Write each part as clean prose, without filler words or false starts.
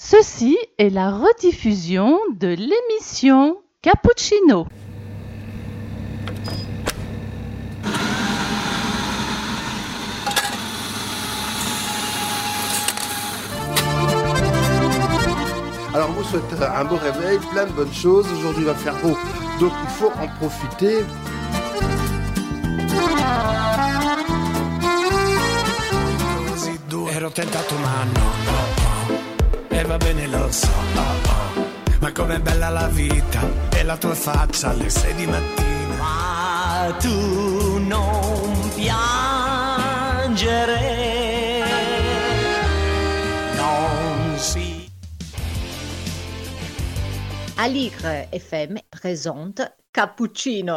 Ceci est la rediffusion de l'émission Cappuccino. Alors on vous souhaite un beau réveil, plein de bonnes choses. Aujourd'hui il va faire beau, donc il faut en profiter. Così duro, ero tentato ma no, e va bene lo so, ma com'è bella la vita e la tua faccia alle 6 di mattina. Ma tu non piangere, non si. Aligre FM présente Cappuccino.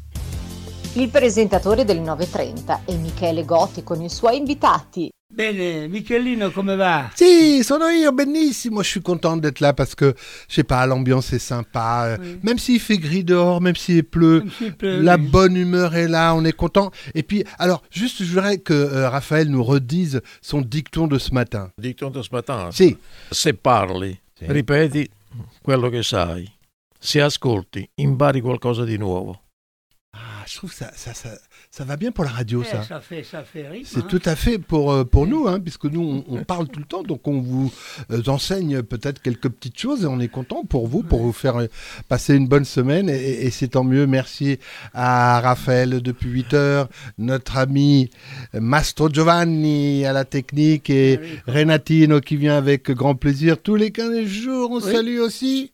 Il presentatore del 9.30 è Michele Gotti con i suoi invitati. Bene, Michelino, come va? Si, sono io, benissimo, je suis content d'être là parce que, je sais pas, l'ambiance est sympa, Oui. même s'il fait gris dehors, même s'il pleut, Même s'il pleut, la oui. bonne humeur est là, on est content. Et puis, alors, juste, je voudrais que Raphaël nous redise son dicton de ce matin. Dicton de ce matin. Si, Se parli, Sì. ripeti quello che sai. Se ascolti, impari qualcosa di nuovo. ah, je trouve que ça va bien pour la radio, ça. Ça fait rire. C'est tout à fait pour nous, hein, puisque nous, on parle tout le temps, donc on vous enseigne peut-être quelques petites choses et on est content pour vous faire passer une bonne semaine et c'est tant mieux. Merci à Raphaël depuis 8 heures, notre ami Mastro Giovanni à la technique et Renatino qui vient avec grand plaisir tous les 15 jours. On Oui. salue aussi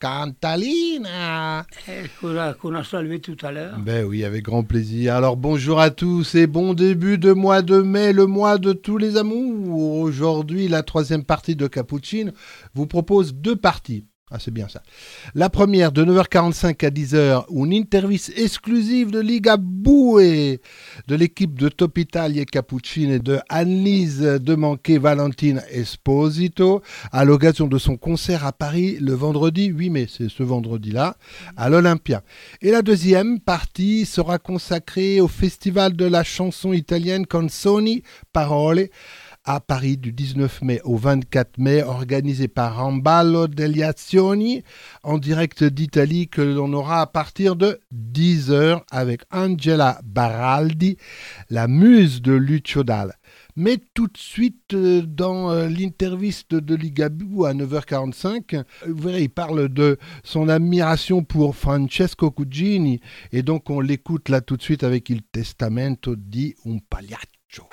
Cantalina. Qu'on a salué tout à l'heure. Ben oui, avec grand plaisir. Alors bonjour à tous et bon début de mois de mai, le mois de tous les amours. Aujourd'hui, la 3e partie de Cappuccino vous propose 2 parties. Ah, c'est bien ça. La première de 9h45 à 10h, une interview exclusive de Liga Bue, de l'équipe de Top Italia Cappuccino et de Annelise Demanquet Valentin Esposito à l'occasion de son concert à Paris le vendredi 8 mai, c'est ce vendredi-là, à l'Olympia. Et la deuxième partie sera consacrée au Festival de la chanson italienne Canzoni Parole à Paris du 19 mai au 24 mai, organisé par Ramballo degli Azioni, en direct d'Italie, que l'on aura à partir de 10h avec Angela Baraldi, la muse de Lucio Dalla. Mais tout de suite, dans l'interview de Ligabue à 9h45, vous verrez, il parle de son admiration pour Francesco Cugini, et donc on l'écoute là tout de suite avec Il Testamento di un Pagliaccio.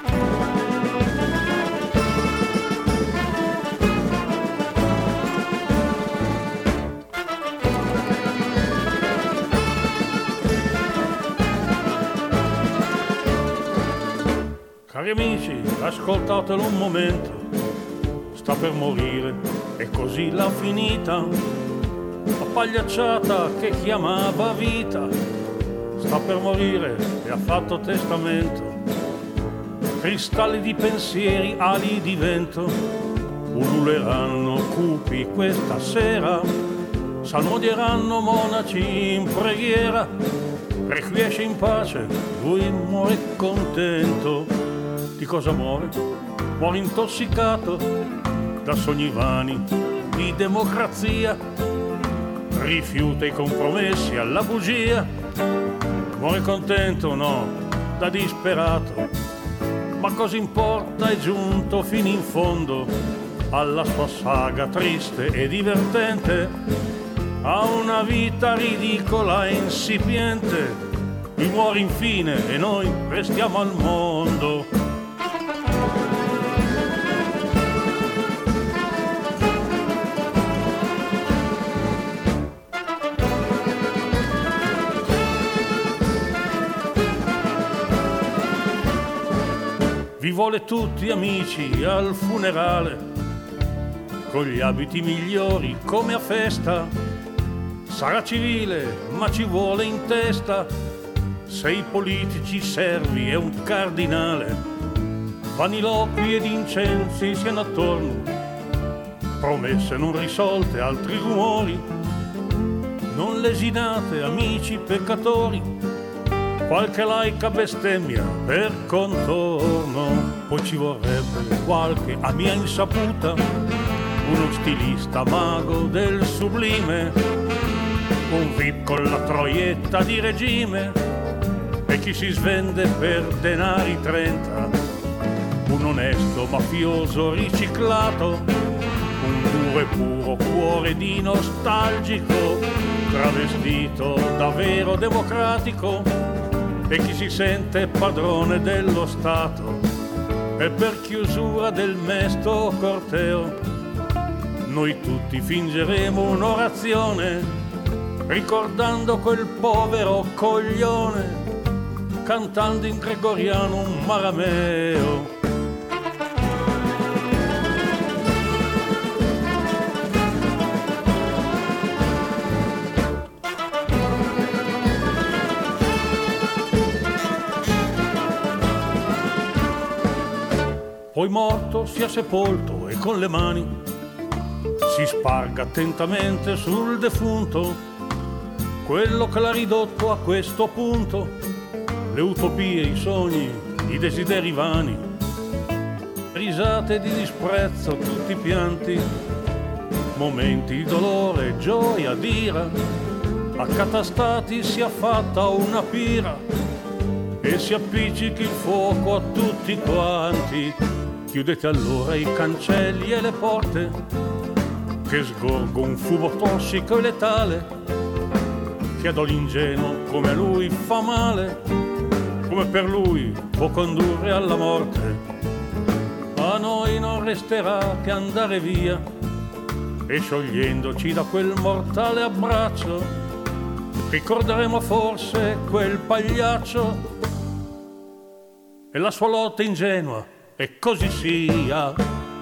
Cari amici, ascoltatelo un momento, sta per morire e così l'ha finita, la pagliacciata che chiamava vita, sta per morire e ha fatto testamento, cristalli di pensieri, ali di vento, ululeranno cupi questa sera, salmodieranno monaci in preghiera, requiesce in pace, lui muore contento. Di cosa muore? Muore intossicato da sogni vani di democrazia, rifiuta i compromessi alla bugia, muore contento, no, da disperato, ma cosa importa, è giunto fino in fondo alla sua saga triste e divertente, ha una vita ridicola e insipiente, lui muore infine e noi restiamo al mondo. Vi vuole tutti amici al funerale, con gli abiti migliori come a festa, sarà civile ma ci vuole in testa, sei politici servi e un cardinale, vaniloqui ed incensi siano attorno, promesse non risolte, altri rumori, non lesinate amici peccatori, qualche laica bestemmia per contorno, poi ci vorrebbe qualche a mia insaputa uno stilista mago del sublime, un VIP con la troietta di regime e chi si svende per denari 30, un onesto mafioso riciclato, un duro e puro cuore di nostalgico, travestito da vero democratico, e chi si sente padrone dello Stato. E per chiusura del mesto corteo noi tutti fingeremo un'orazione ricordando quel povero coglione, cantando in gregoriano un marameo. Poi morto sia sepolto e con le mani si sparga attentamente sul defunto quello che l'ha ridotto a questo punto, le utopie, i sogni, i desideri vani, risate di disprezzo, tutti i pianti, momenti di dolore, gioia, d'ira, accatastati sia fatta una pira e si appiccichi il fuoco a tutti quanti. Chiudete allora i cancelli e le porte, che sgorgo un fumo tossico e letale, che ad l'ingenuo come a lui fa male, come per lui può condurre alla morte. A noi non resterà che andare via, e sciogliendoci da quel mortale abbraccio, ricorderemo forse quel pagliaccio e la sua lotta ingenua. E così sia.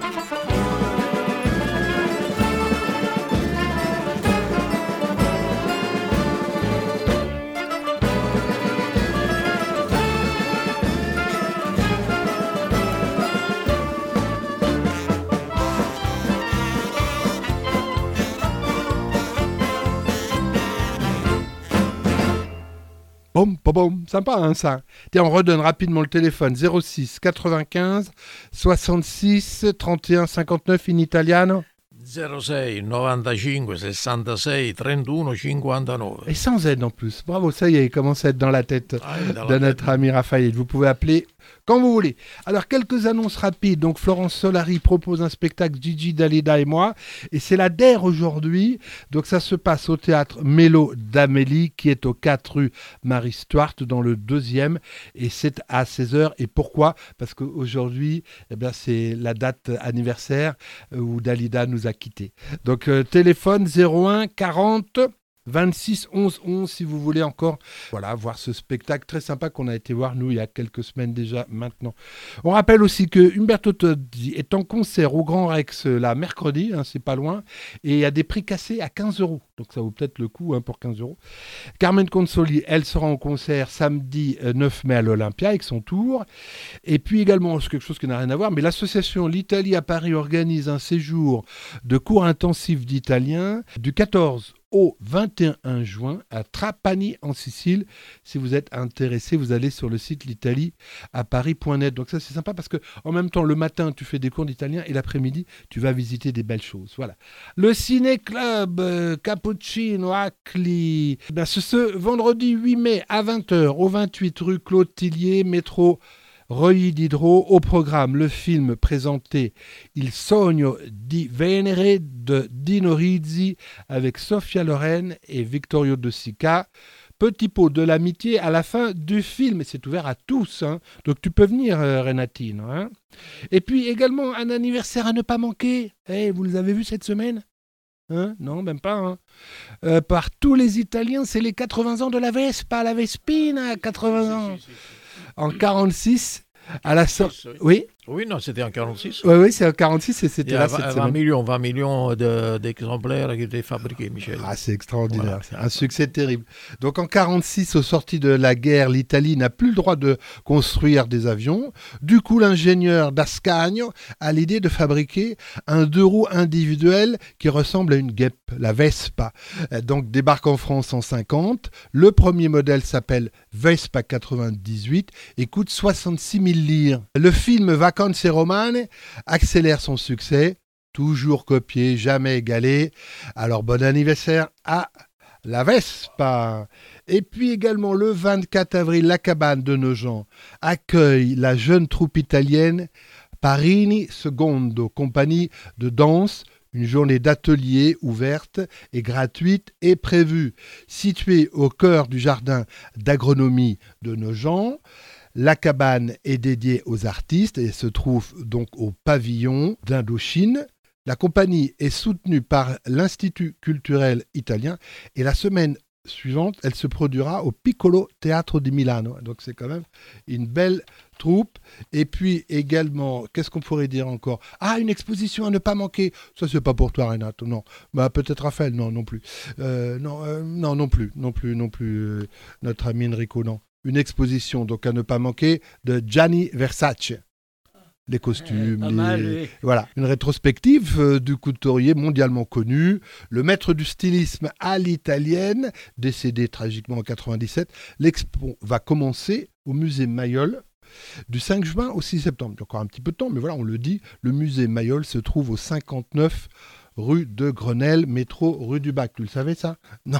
Bom, bom, bom, sympa hein, ça. Tiens, on redonne rapidement le téléphone 06 95 66 31 59 in italiano. 06 95 66 31 59. Et sans aide en plus. Bravo, ça y est, il commence à être dans la tête de notre ami Raphaël. Vous pouvez appeler quand vous voulez. Alors, quelques annonces rapides. Donc, Florence Solari propose un spectacle Gigi, Dalida et moi. Et c'est la DER aujourd'hui. Donc, ça se passe au théâtre Mélo d'Amélie, qui est au 4 rue Marie Stuart, dans le 2e. Et c'est à 16h. Et pourquoi ? Parce qu'aujourd'hui, eh bien, c'est la date anniversaire où Dalida nous a quittés. Donc, téléphone 01 40 26 11 11 si vous voulez encore voir ce spectacle très sympa qu'on a été voir nous il y a quelques semaines déjà maintenant. On rappelle aussi que Umberto Tozzi est en concert au Grand Rex là mercredi, c'est pas loin, et il y a des prix cassés à 15 €, donc ça vaut peut-être le coup pour 15 €. Carmen Consoli, elle sera en concert samedi 9 mai à l'Olympia avec son tour. Et puis également, c'est quelque chose qui n'a rien à voir, mais l'association L'Italie à Paris organise un séjour de cours intensifs d'italien du 14 au 21 juin à Trapani en Sicile. Si vous êtes intéressé, vous allez sur le site l'italiaparis.net. Donc ça c'est sympa parce que en même temps le matin tu fais des cours d'italien et l'après-midi tu vas visiter des belles choses. Voilà. Le Ciné Club Cappuccino Acli. Ce vendredi 8 mai à 20h au 28 rue Claude Tillier, métro Reuilly Diderot. Au programme, le film présenté Il Sogno di Venere de Dino Risi avec Sophia Loren et Vittorio De Sica. Petit pot de l'amitié à la fin du film, et c'est ouvert à tous, donc tu peux venir Renatine. Et puis également un anniversaire à ne pas manquer, vous les avez vus cette semaine ? Non, même pas. Par tous les Italiens, c'est les 80 ans de la Vespa, la Vespina, 80 ans. En 46, à la sortie... Oui. Oui, non, c'était en 46. Oui, c'est en 46 et c'était là cette semaine. 20 millions d'exemplaires qui étaient fabriqués, Michel. Ah, c'est extraordinaire. Voilà. C'est un succès terrible. Donc en 46, au sorti de la guerre, l'Italie n'a plus le droit de construire des avions. Du coup, l'ingénieur d'Ascagno a l'idée de fabriquer un 2 roues individuel qui ressemble à une guêpe, la Vespa. Donc débarque en France en 50. Le premier modèle s'appelle Vespa 98 et coûte 66 000 lire. Le film Vacanze Romane accélère son succès. toujours copié, jamais égalé. Alors bon anniversaire à la Vespa. Et puis également le 24 avril, la Cabane de Nogent accueille la jeune troupe italienne Parini Secondo, compagnie de danse. Une journée d'atelier ouverte et gratuite est prévue. Située au cœur du jardin d'agronomie de Nogent, la cabane est dédiée aux artistes et se trouve donc au pavillon d'Indochine. La compagnie est soutenue par l'Institut culturel italien et la semaine suivante, elle se produira au Piccolo Teatro di Milano. Donc c'est quand même une belle troupe. Et puis également, qu'est-ce qu'on pourrait dire encore ? Ah, une exposition à ne pas manquer. Ça, c'est pas pour toi, Renato, non. Bah, peut-être Raphaël, non plus. Non plus. Notre ami Enrico, non. Une exposition, donc à ne pas manquer, de Gianni Versace. Les costumes, voilà, une rétrospective du couturier mondialement connu, le maître du stylisme à l'italienne, décédé tragiquement en 97. L'expo va commencer au musée Mayol du 5 juin au 6 septembre. Il y a encore un petit peu de temps, mais voilà, on le dit, le musée Mayol se trouve au 59 rue de Grenelle, métro rue du Bac. Tu le savais ça ? Non.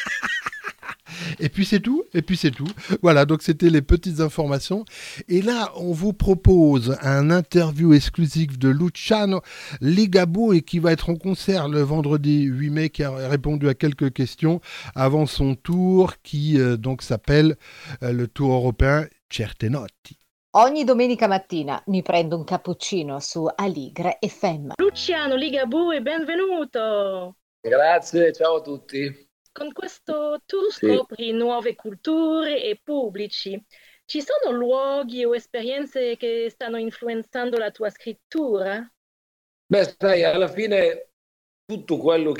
Et puis c'est tout. Voilà, donc c'était les petites informations. Et là, on vous propose un interview exclusif de Luciano Ligabue et qui va être en concert le vendredi 8 mai, qui a répondu à quelques questions avant son tour, qui donc s'appelle le Tour européen Certe Notti. Ogni domenica mattina mi prendo un cappuccino su Aligre FM. Luciano Ligabue, benvenuto! Grazie, ciao a tutti. Con questo tour scopri nuove culture e pubblici. Ci sono luoghi o esperienze che stanno influenzando la tua scrittura? Beh, sai, alla fine tutto quello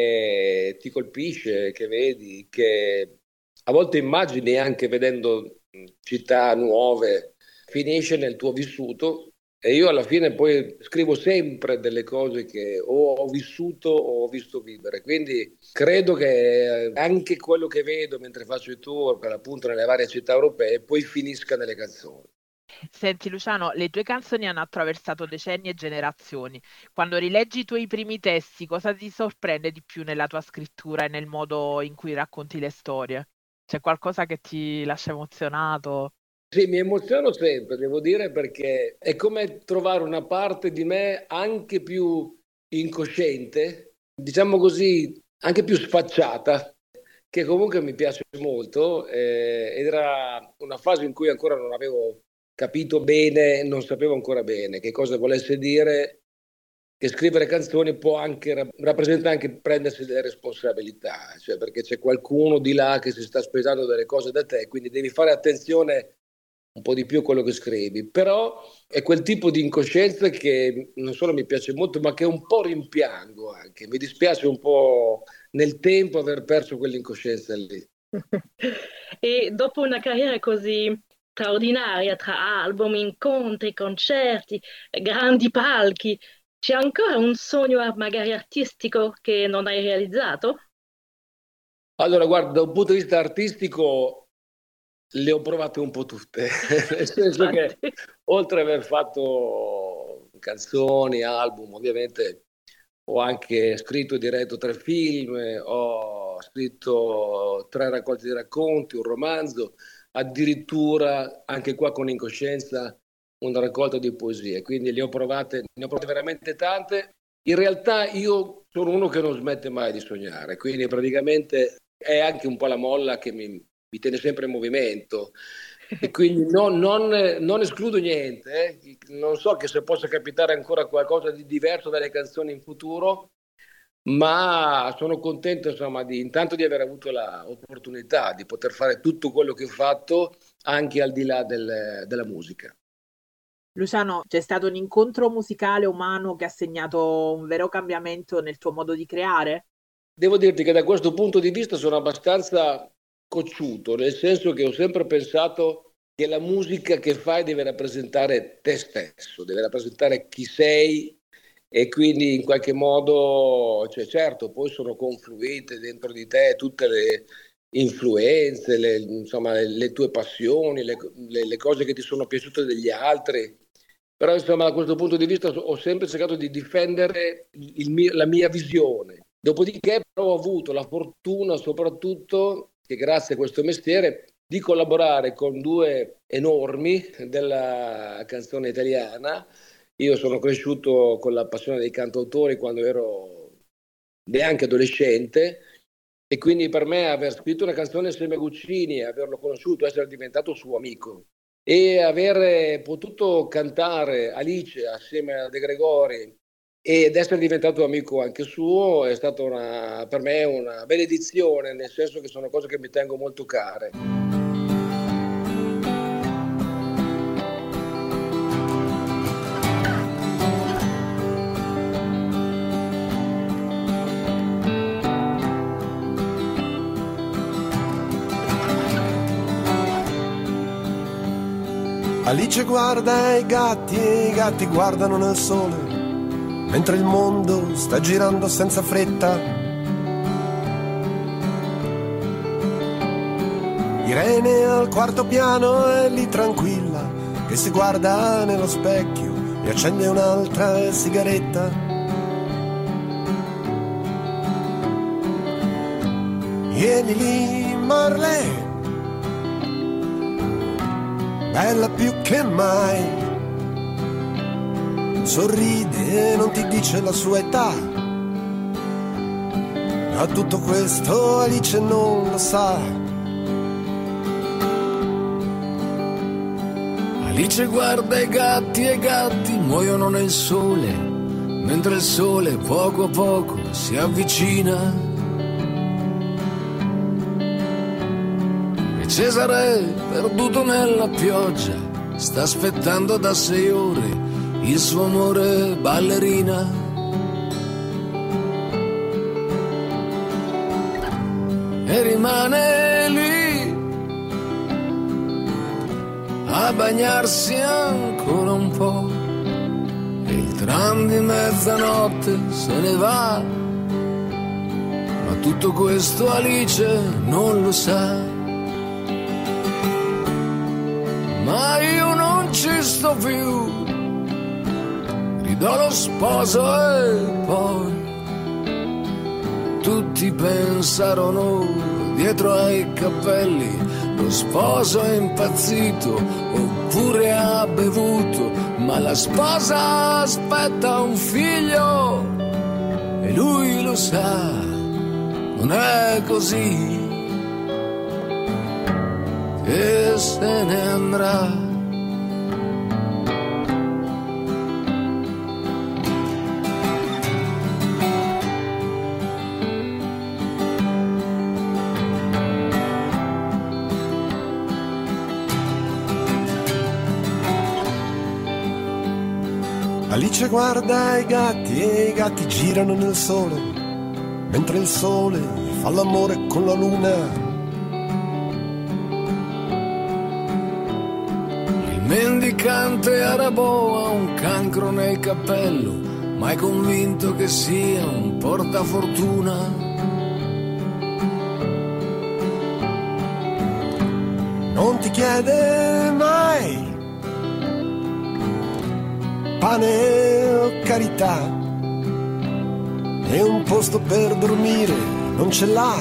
che ti colpisce, che vedi, che a volte immagini anche vedendo città nuove, finisce nel tuo vissuto. E io alla fine poi scrivo sempre delle cose che ho vissuto o ho visto vivere, quindi credo che anche quello che vedo mentre faccio i tour, per appunto nelle varie città europee, poi finisca nelle canzoni. Senti Luciano, le tue canzoni hanno attraversato decenni e generazioni. Quando rileggi i tuoi primi testi, cosa ti sorprende di più nella tua scrittura e nel modo in cui racconti le storie? C'è qualcosa che ti lascia emozionato? Sì, mi emoziono sempre, devo dire, perché è come trovare una parte di me anche più incosciente, diciamo così, anche più sfacciata, che comunque mi piace molto, ed era una fase in cui ancora non avevo capito bene, non sapevo ancora bene che cosa volesse dire, che scrivere canzoni può anche rappresenta anche prendersi delle responsabilità, cioè perché c'è qualcuno di là che si sta aspettando delle cose da te, quindi devi fare attenzione un po' di più a quello che scrivi, però è quel tipo di incoscienza che non solo mi piace molto, ma che un po' rimpiango anche. Mi dispiace un po' nel tempo aver perso quell'incoscienza lì. E dopo una carriera così straordinaria, tra album, incontri, concerti, grandi palchi, c'è ancora un sogno magari artistico che non hai realizzato? Allora, guarda, da un punto di vista artistico le ho provate un po' tutte, nel senso che oltre ad aver fatto canzoni, album, ovviamente ho anche scritto e diretto 3 film, ho scritto 3 raccolte di racconti, un romanzo, addirittura anche qua con Incoscienza una raccolta di poesie, quindi ne ho provate veramente tante. In realtà io sono uno che non smette mai di sognare, quindi praticamente è anche un po' la molla che mi tiene sempre in movimento e quindi non escludo niente, non so che se possa capitare ancora qualcosa di diverso dalle canzoni in futuro, ma sono contento insomma intanto di aver avuto l'opportunità di poter fare tutto quello che ho fatto anche al di là della musica. Luciano, c'è stato un incontro musicale umano che ha segnato un vero cambiamento nel tuo modo di creare? Devo dirti che da questo punto di vista sono abbastanza cocciuto, nel senso che ho sempre pensato che la musica che fai deve rappresentare te stesso, deve rappresentare chi sei e quindi in qualche modo, cioè certo, poi sono confluite dentro di te tutte le influenze, le tue passioni, le cose che ti sono piaciute degli altri, Però insomma da questo punto di vista ho sempre cercato di difendere la mia visione. Dopodiché però ho avuto la fortuna soprattutto che grazie a questo mestiere di collaborare con due enormi della canzone italiana. Io sono cresciuto con la passione dei cantautori quando ero neanche adolescente e quindi per me aver scritto una canzone insieme a Guccini, averlo conosciuto, essere diventato suo amico e aver potuto cantare Alice assieme a De Gregori ed essere diventato amico anche suo è stata per me una benedizione, nel senso che sono cose che mi tengo molto care. Alice guarda i gatti e i gatti guardano nel sole, mentre il mondo sta girando senza fretta. Irene al quarto piano è lì tranquilla, che si guarda nello specchio e accende un'altra sigaretta. E Lili Marley, bella più che mai, sorride e non ti dice la sua età. Ma tutto questo Alice non lo sa. Alice guarda i gatti e i gatti muoiono nel sole, mentre il sole poco a poco si avvicina. E Cesare, perduto nella pioggia, sta aspettando da 6 ore il suo amore ballerina. E rimane lì a bagnarsi ancora un po'. E il tram di mezzanotte se ne va, ma tutto questo Alice non lo sa. Ma io non ci sto più, gridò lo sposo e poi tutti pensarono dietro ai cappelli, lo sposo è impazzito oppure ha bevuto, ma la sposa aspetta un figlio e lui lo sa, non è così che se ne andrà. Alice guarda i gatti e i gatti girano nel sole, mentre il sole fa l'amore con la luna. Il mendicante arabo ha un cancro nel cappello, ma è convinto che sia un portafortuna. Non ti chiede mai pane o carità, e un posto per dormire non ce l'ha.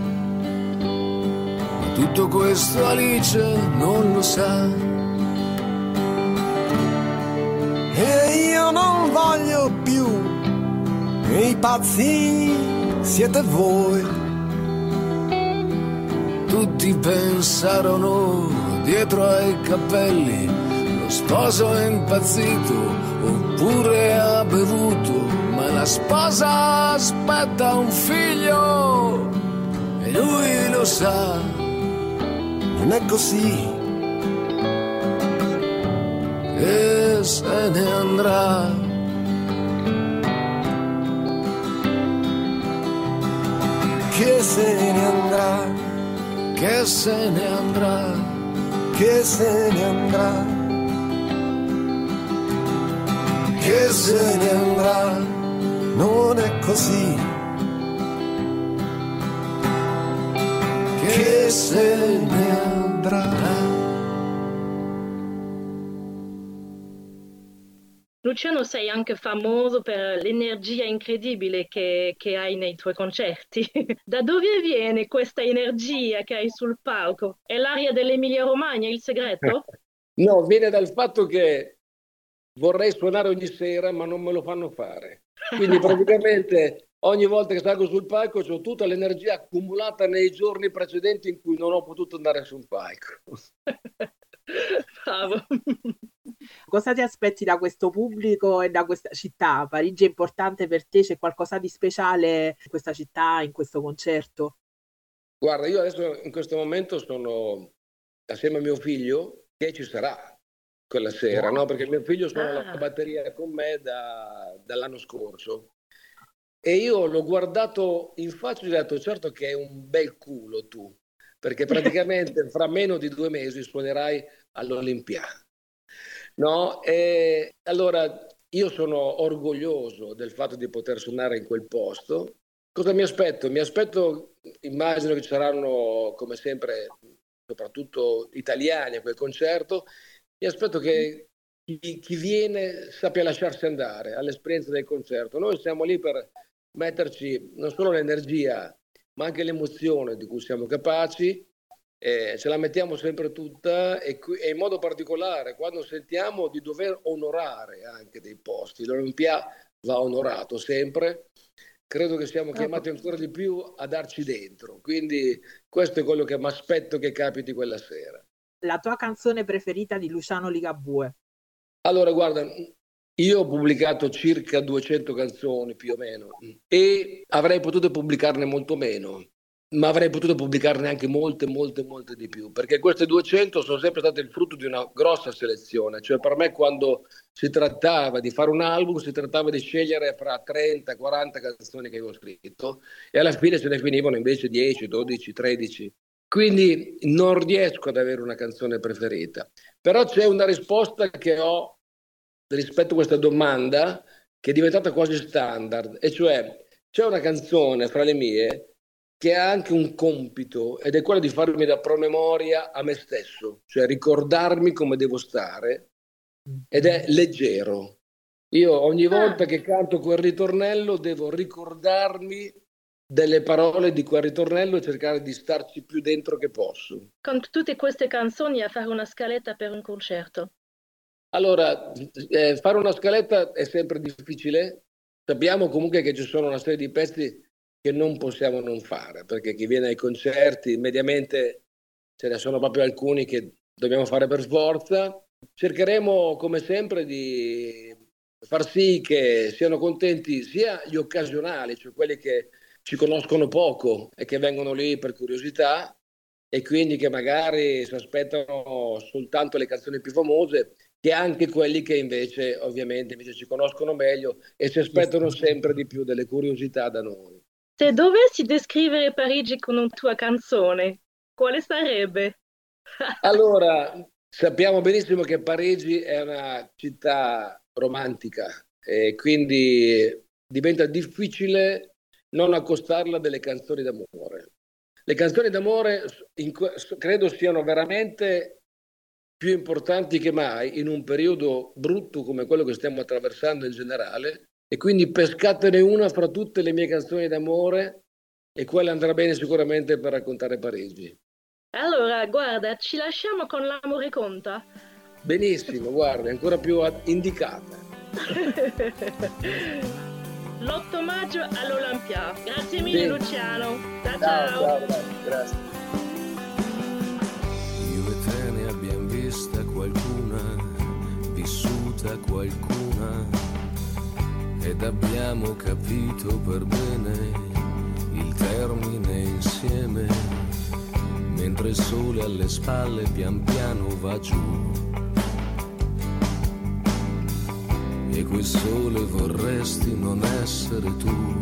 Ma tutto questo Alice non lo sa. E io non voglio più, e i pazzi siete voi. Tutti pensarono dietro ai cappelli, lo sposo è impazzito oppure ha bevuto, ma la sposa aspetta un figlio e lui lo sa, non è così che se ne andrà. Che se ne andrà, che se ne andrà, che se ne andrà, che se ne andrà, non è così, che se ne andrà. Luciano, sei anche famoso per l'energia incredibile che hai nei tuoi concerti. Da dove viene questa energia che hai sul palco? È l'aria dell'Emilia-Romagna il segreto? No, viene dal fatto che vorrei suonare ogni sera, ma non me lo fanno fare. Quindi praticamente ogni volta che salgo sul palco ho tutta l'energia accumulata nei giorni precedenti in cui non ho potuto andare sul palco. Bravo. Cosa ti aspetti da questo pubblico e da questa città? Parigi è importante per te? C'è qualcosa di speciale in questa città, in questo concerto? Guarda, io adesso in questo momento sono assieme a mio figlio, che ci sarà quella sera, no? Perché mio figlio suona la batteria con me dall'anno scorso. E io l'ho guardato in faccia e gli ho detto: certo che è un bel culo tu, perché praticamente fra meno di 2 mesi suonerai all'Olimpiade. No? E allora io sono orgoglioso del fatto di poter suonare in quel posto. Cosa mi aspetto? Mi aspetto, immagino che ci saranno come sempre soprattutto italiani a quel concerto. Mi aspetto che chi viene sappia lasciarsi andare all'esperienza del concerto. Noi siamo lì per metterci non solo l'energia ma anche l'emozione di cui siamo capaci. Ce la mettiamo sempre tutta e in modo particolare quando sentiamo di dover onorare anche dei posti. L'Olimpiade va onorato sempre, credo che siamo chiamati ancora di più a darci dentro, quindi questo è quello che mi aspetto che capiti quella sera. La tua canzone preferita di Luciano Ligabue? Allora guarda, io ho pubblicato circa 200 canzoni più o meno e avrei potuto pubblicarne molto meno, ma avrei potuto pubblicarne anche molte di più, perché queste 200 sono sempre state il frutto di una grossa selezione. Cioè per me quando si trattava di fare un album si trattava di scegliere fra 30-40 canzoni che avevo scritto e alla fine se ne finivano invece 10, 12, 13. Quindi non riesco ad avere una canzone preferita, però c'è una risposta che ho rispetto a questa domanda che è diventata quasi standard, e cioè c'è una canzone fra le mie che ha anche un compito ed è quello di farmi da promemoria a me stesso, cioè ricordarmi come devo stare, ed è Leggero. Io ogni volta che canto quel ritornello devo ricordarmi delle parole di quel ritornello e cercare di starci più dentro che posso. Con tutte queste canzoni a fare una scaletta per un concerto? Allora, fare una scaletta è sempre difficile. Sappiamo comunque che ci sono una serie di pezzi che non possiamo non fare, perché chi viene ai concerti mediamente ce ne sono proprio alcuni che dobbiamo fare per forza. Cercheremo come sempre di far sì che siano contenti sia gli occasionali, cioè quelli che ci conoscono poco e che vengono lì per curiosità e quindi che magari si aspettano soltanto le canzoni più famose, che anche quelli che invece ovviamente ci conoscono meglio e si aspettano sempre di più delle curiosità da noi. Se dovessi descrivere Parigi con una tua canzone, quale sarebbe? Allora, sappiamo benissimo che Parigi è una città romantica e quindi diventa difficile non accostarla delle canzoni d'amore. Le canzoni d'amore credo siano veramente più importanti che mai in un periodo brutto come quello che stiamo attraversando in generale, e quindi pescatene una fra tutte le mie canzoni d'amore e quella andrà bene sicuramente per raccontare Parigi. Allora, guarda, ci lasciamo con L'amore conta. Benissimo, guarda, è ancora più indicata. L'8 maggio all'Olimpiade. Grazie mille, Sì. Luciano. Ciao. Grazie. Io e te ne abbiamo vista qualcuna, vissuta qualcuna, ed abbiamo capito per bene il termine insieme, mentre il sole alle spalle pian piano va giù. E quel sole vorresti non essere tu.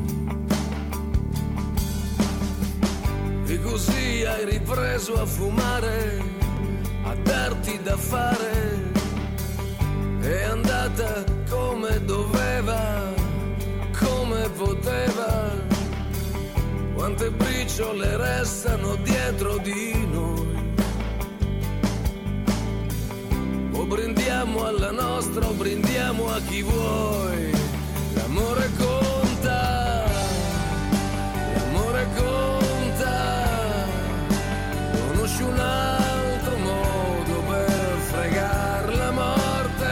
E così hai ripreso a fumare, a darti da fare. È andata come doveva, come poteva. Quante briciole restano dietro di noi. O brindiamo alla nostra o brindiamo diamo a chi vuoi. L'amore conta, l'amore conta. Conosci un altro modo per fregar la morte?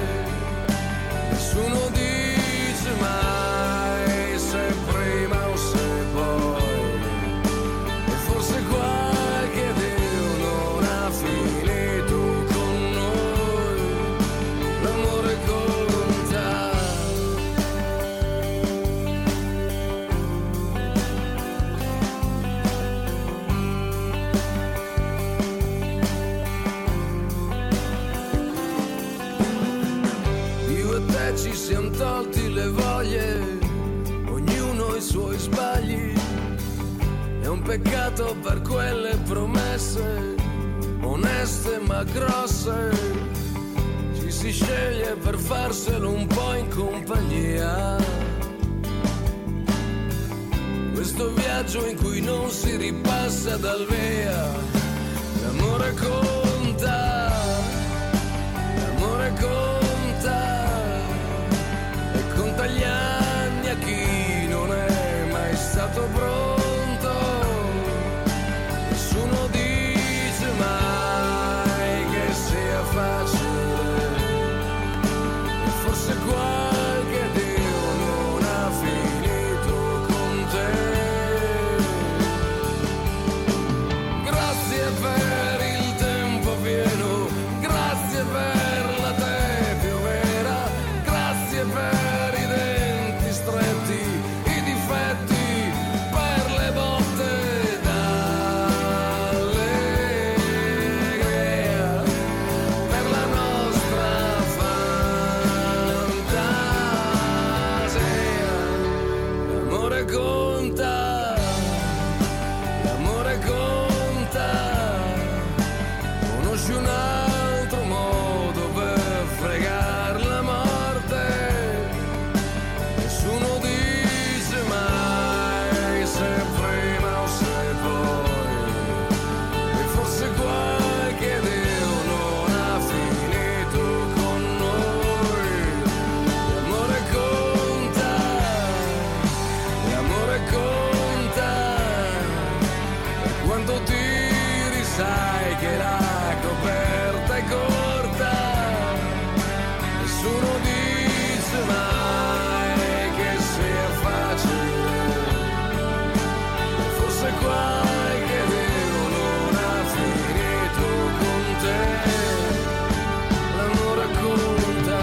Nessuno dice mai se prima o se poi. E forse qualche Dio non ha finito con noi. L'amore conta. Io e te ci siamo tolti le voglie, ognuno i suoi sbagli. È un peccato per quelle promesse, oneste ma grosse. Ci si sceglie per farselo un po' in compagnia. Questo viaggio in cui non si ripassa dal via. L'amore conta, l'amore conta. E conta gli anni a chi non è mai stato pronto. Nessuno dice mai che sia facile. E forse qualche Dio non ha finito con te. Grazie per il tempo pieno, grazie per la te più vera, grazie per i denti stretti, i difetti, per le botte d'allegria, per la nostra fantasia. L'amore conta, l'amore conta. Conosci un altro modo per fregar la morte? Nessuno dice mai se prima o se poi. E forse qualche Dio non ha finito con noi. L'amore conta, l'amore conta. E quando tiri sai che la coperta è corta. Nessuno dice mai che sia facile. E forse qualche Dio non ha finito con te. L'amore conta.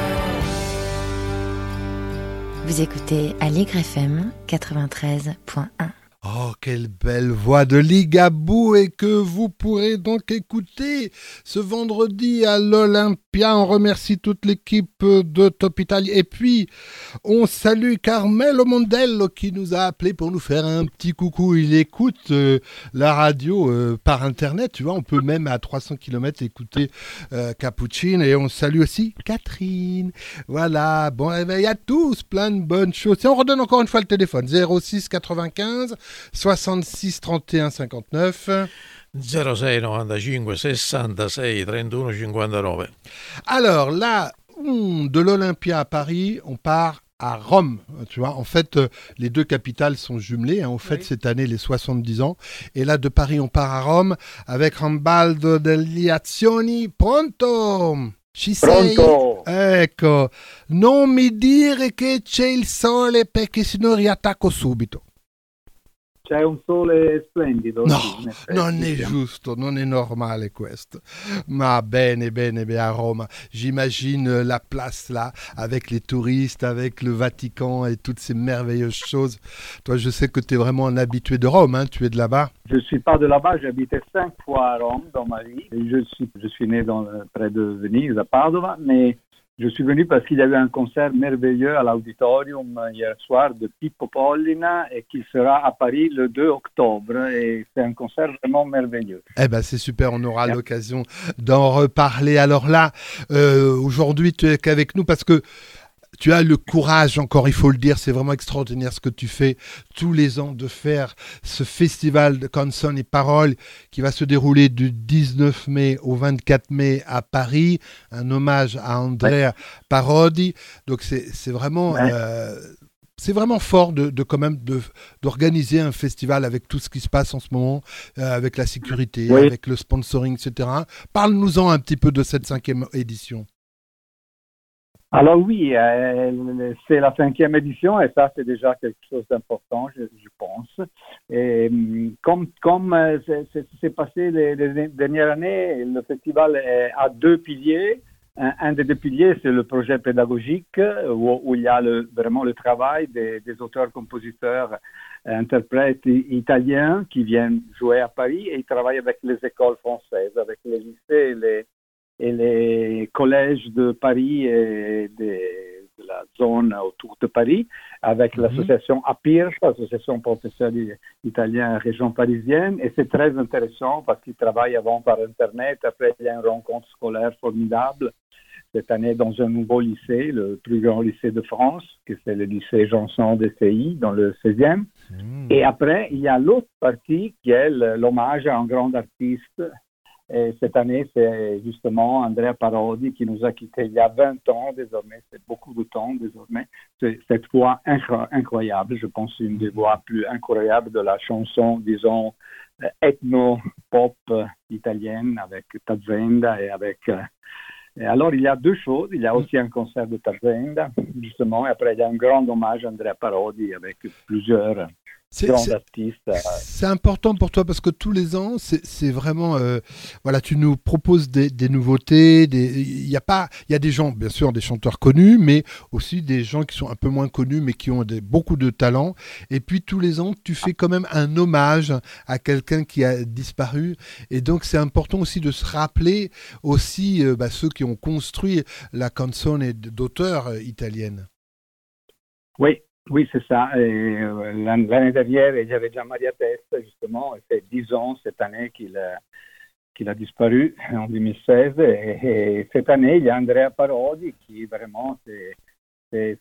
Vous écoutez Allegre FM 93.1. Oh, quelle belle voix de Ligabou et que vous pourrez donc écouter ce vendredi à l'Olympia. On remercie toute l'équipe de Top Italia. Et puis, on salue Carmelo Mondello qui nous a appelé pour nous faire un petit coucou. Il écoute la radio par Internet. Tu vois, on peut même à 300 km écouter Cappuccino. Et on salue aussi Catherine. Voilà. Bon, réveil à tous. Plein de bonnes choses. Et on redonne encore une fois le téléphone. 06 95 66 31 59 06 95 66 31 59. Alors là, de l'Olympia à Paris, on part à Rome. Tu vois, en fait, les deux capitales sont jumelées. Hein, on fête cette année les 70 ans. Et là, de Paris, on part à Rome avec Rambaldo degli Azioni. Pronto? Ci sei? Pronto? Ecco. Non mi dire che c'è il sole perché sennò riattacco subito. C'è un sole splendido. No, sì, in effetti, non è giusto, non è normale questo. Ma bene, à Rome. J'imagine la place là, avec les touristes, avec le Vatican et toutes ces merveilleuses choses. Toi, je sais que tu es vraiment un habitué de Rome, hein, tu es de là-bas. Je suis pas de là-bas, j'ai habité 5 fois à Rome dans ma vie. Je suis né près de Venise, à Padova, mais je suis venu parce qu'il y a eu un concert merveilleux à l'auditorium hier soir de Pippo Pollina et qui sera à Paris le 2 octobre. Et c'est un concert vraiment merveilleux. Eh ben c'est super, on aura l'occasion d'en reparler. Alors là, aujourd'hui tu es qu'avec nous parce que Tu as le courage, encore, il faut le dire, c'est vraiment extraordinaire ce que tu fais tous les ans, de faire ce festival de canzoni et paroles qui va se dérouler du 19 mai au 24 mai à Paris, un hommage à Andrea Parodi. Donc c'est vraiment... C'est vraiment fort d'organiser un festival avec tout ce qui se passe en ce moment, avec la sécurité, avec le sponsoring, etc. Parle-nous-en un petit peu de cette 5e édition. Alors oui, c'est la 5e édition et ça c'est déjà quelque chose d'important, je pense. Et comme c'est passé les dernières années, le festival a 2 piliers. Un des 2 piliers, c'est le projet pédagogique où il y a vraiment le travail des auteurs, compositeurs, interprètes italiens qui viennent jouer à Paris et ils travaillent avec les écoles françaises, avec les lycées et les collèges de Paris et de la zone autour de Paris, avec l'association APIR, l'association professeurs italiens région parisienne, et c'est très intéressant parce qu'ils travaillent avant par Internet, après il y a une rencontre scolaire formidable cette année dans un nouveau lycée, le plus grand lycée de France, que c'est le lycée Janson DCI, dans le 16e. Et après, il y a l'autre partie qui est l'hommage à un grand artiste. Et cette année, c'est justement Andrea Parodi qui nous a quittés il y a 20 ans désormais. C'est beaucoup de temps désormais. C'est cette voix incroyable. Je pense une des voix plus incroyables de la chanson, disons, ethno-pop italienne avec Tazenda et avec... Et alors, il y a 2 choses. Il y a aussi un concert de Tazenda, justement, et après, il y a un grand hommage à Andrea Parodi avec plusieurs grands artistes. C'est important pour toi parce que tous les ans, c'est vraiment... voilà, tu nous proposes des nouveautés. Il y a des gens, bien sûr, des chanteurs connus, mais aussi des gens qui sont un peu moins connus, mais qui ont beaucoup de talent. Et puis, tous les ans, tu fais quand même un hommage à quelqu'un qui a disparu. Et donc, c'est important aussi de se rappeler aussi ceux qui ont construit la canzone d'auteurs italienne. Oui, c'est ça. L'année dernière, il y avait déjà Maria Testa, justement. C'est 10 ans cette année qu'il a disparu, en 2016. Et cette année, il y a Andrea Parodi qui vraiment, c'est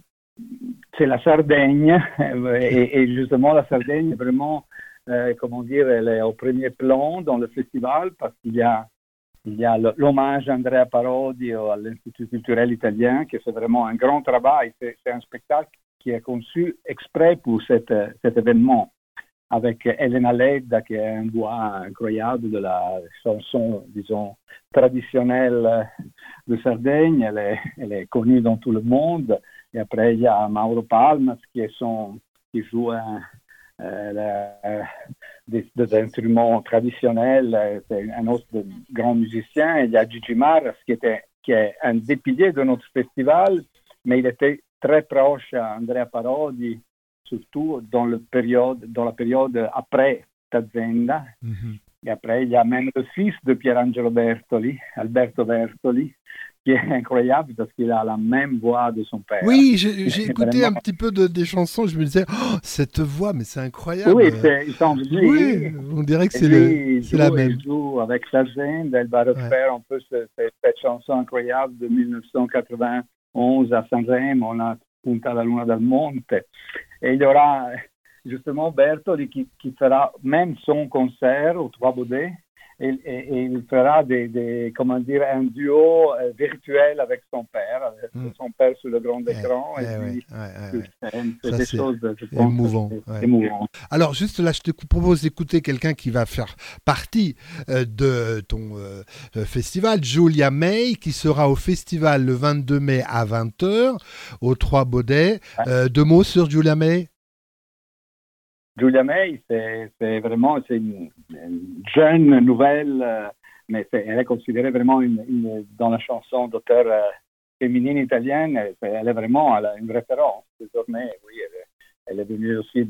la Sardaigne. Et justement, la Sardaigne, vraiment, comment dire, elle est au premier plan dans le festival parce qu'il y a l'hommage à Andrea Parodi à l'Institut culturel italien, qui fait vraiment un grand travail. C'est un spectacle qui est conçu exprès pour cet événement, avec Elena Ledda, qui est une voix incroyable de la chanson, disons, traditionnelle de Sardaigne. Elle est connue dans tout le monde. Et après, il y a Mauro Palmas, qui joue des instruments traditionnels. C'est un autre grand musicien. Il y a Gigi Marras, qui est un des piliers de notre festival, mais il était très proche à Andrea Parodi, surtout dans la période après Tazenda. Et après, il y a même le fils de Pierangelo Bertoli, Alberto Bertoli, qui est incroyable parce qu'il a la même voix de son père. Oui, j'ai écouté un petit peu des chansons, je me disais, cette voix, mais c'est incroyable. Oui, il semble. Oui, on dirait que c'est la même. Il joue avec Tazenda, elle va refaire un peu cette chanson incroyable de 1991 à Sanremo, on a Punta la Luna del Monte. Et il y aura justement Bertoli qui fera même son concert au Trois Baudets et il fera un duo virtuel avec son père sur le grand écran. C'est des choses, je pense, émouvant. Alors juste là, je te propose d'écouter quelqu'un qui va faire partie de ton festival, Giulia May, qui sera au festival le 22 mai à 20h au Trois Baudets. 2 mots sur Giulia May? Giulia May, c'est une jeune nouvelle, mais elle est considérée vraiment dans la chanson d'auteur féminine italienne. Elle est vraiment une référence désormais. Oui, elle est venue aussi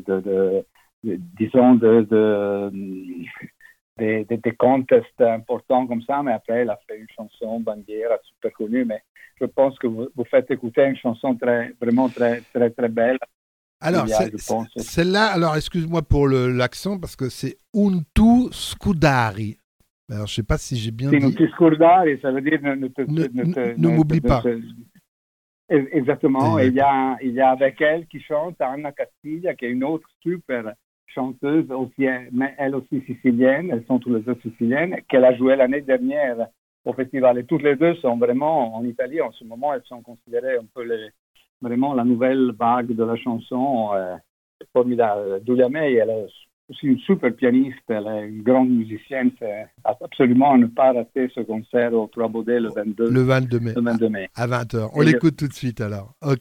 des contests importants comme ça, mais après elle a fait une chanson bandiera super connue. Mais je pense que vous faites écouter une chanson vraiment très très très belle. Alors, celle-là, alors excuse-moi pour l'accent, parce que c'est Untu Scudari. Alors, je ne sais pas si j'ai bien dit. Untu Scudari, ça veut dire ne m'oublie pas. Exactement, Et il y a avec elle qui chante Anna Castiglia, qui est une autre super chanteuse, aussi, mais elle aussi sicilienne, elles sont toutes les deux siciliennes, qu'elle a joué l'année dernière au festival. Et toutes les deux sont vraiment, en Italie, en ce moment, elles sont considérées un peu vraiment la nouvelle vague de la chanson formidable. Giulia May, elle est aussi une super pianiste, elle est une grande musicienne, c'est absolument à ne pas rater ce concert au Trois Baudets le 22 mai. À 20h. On l'écoute tout de suite alors. Ok.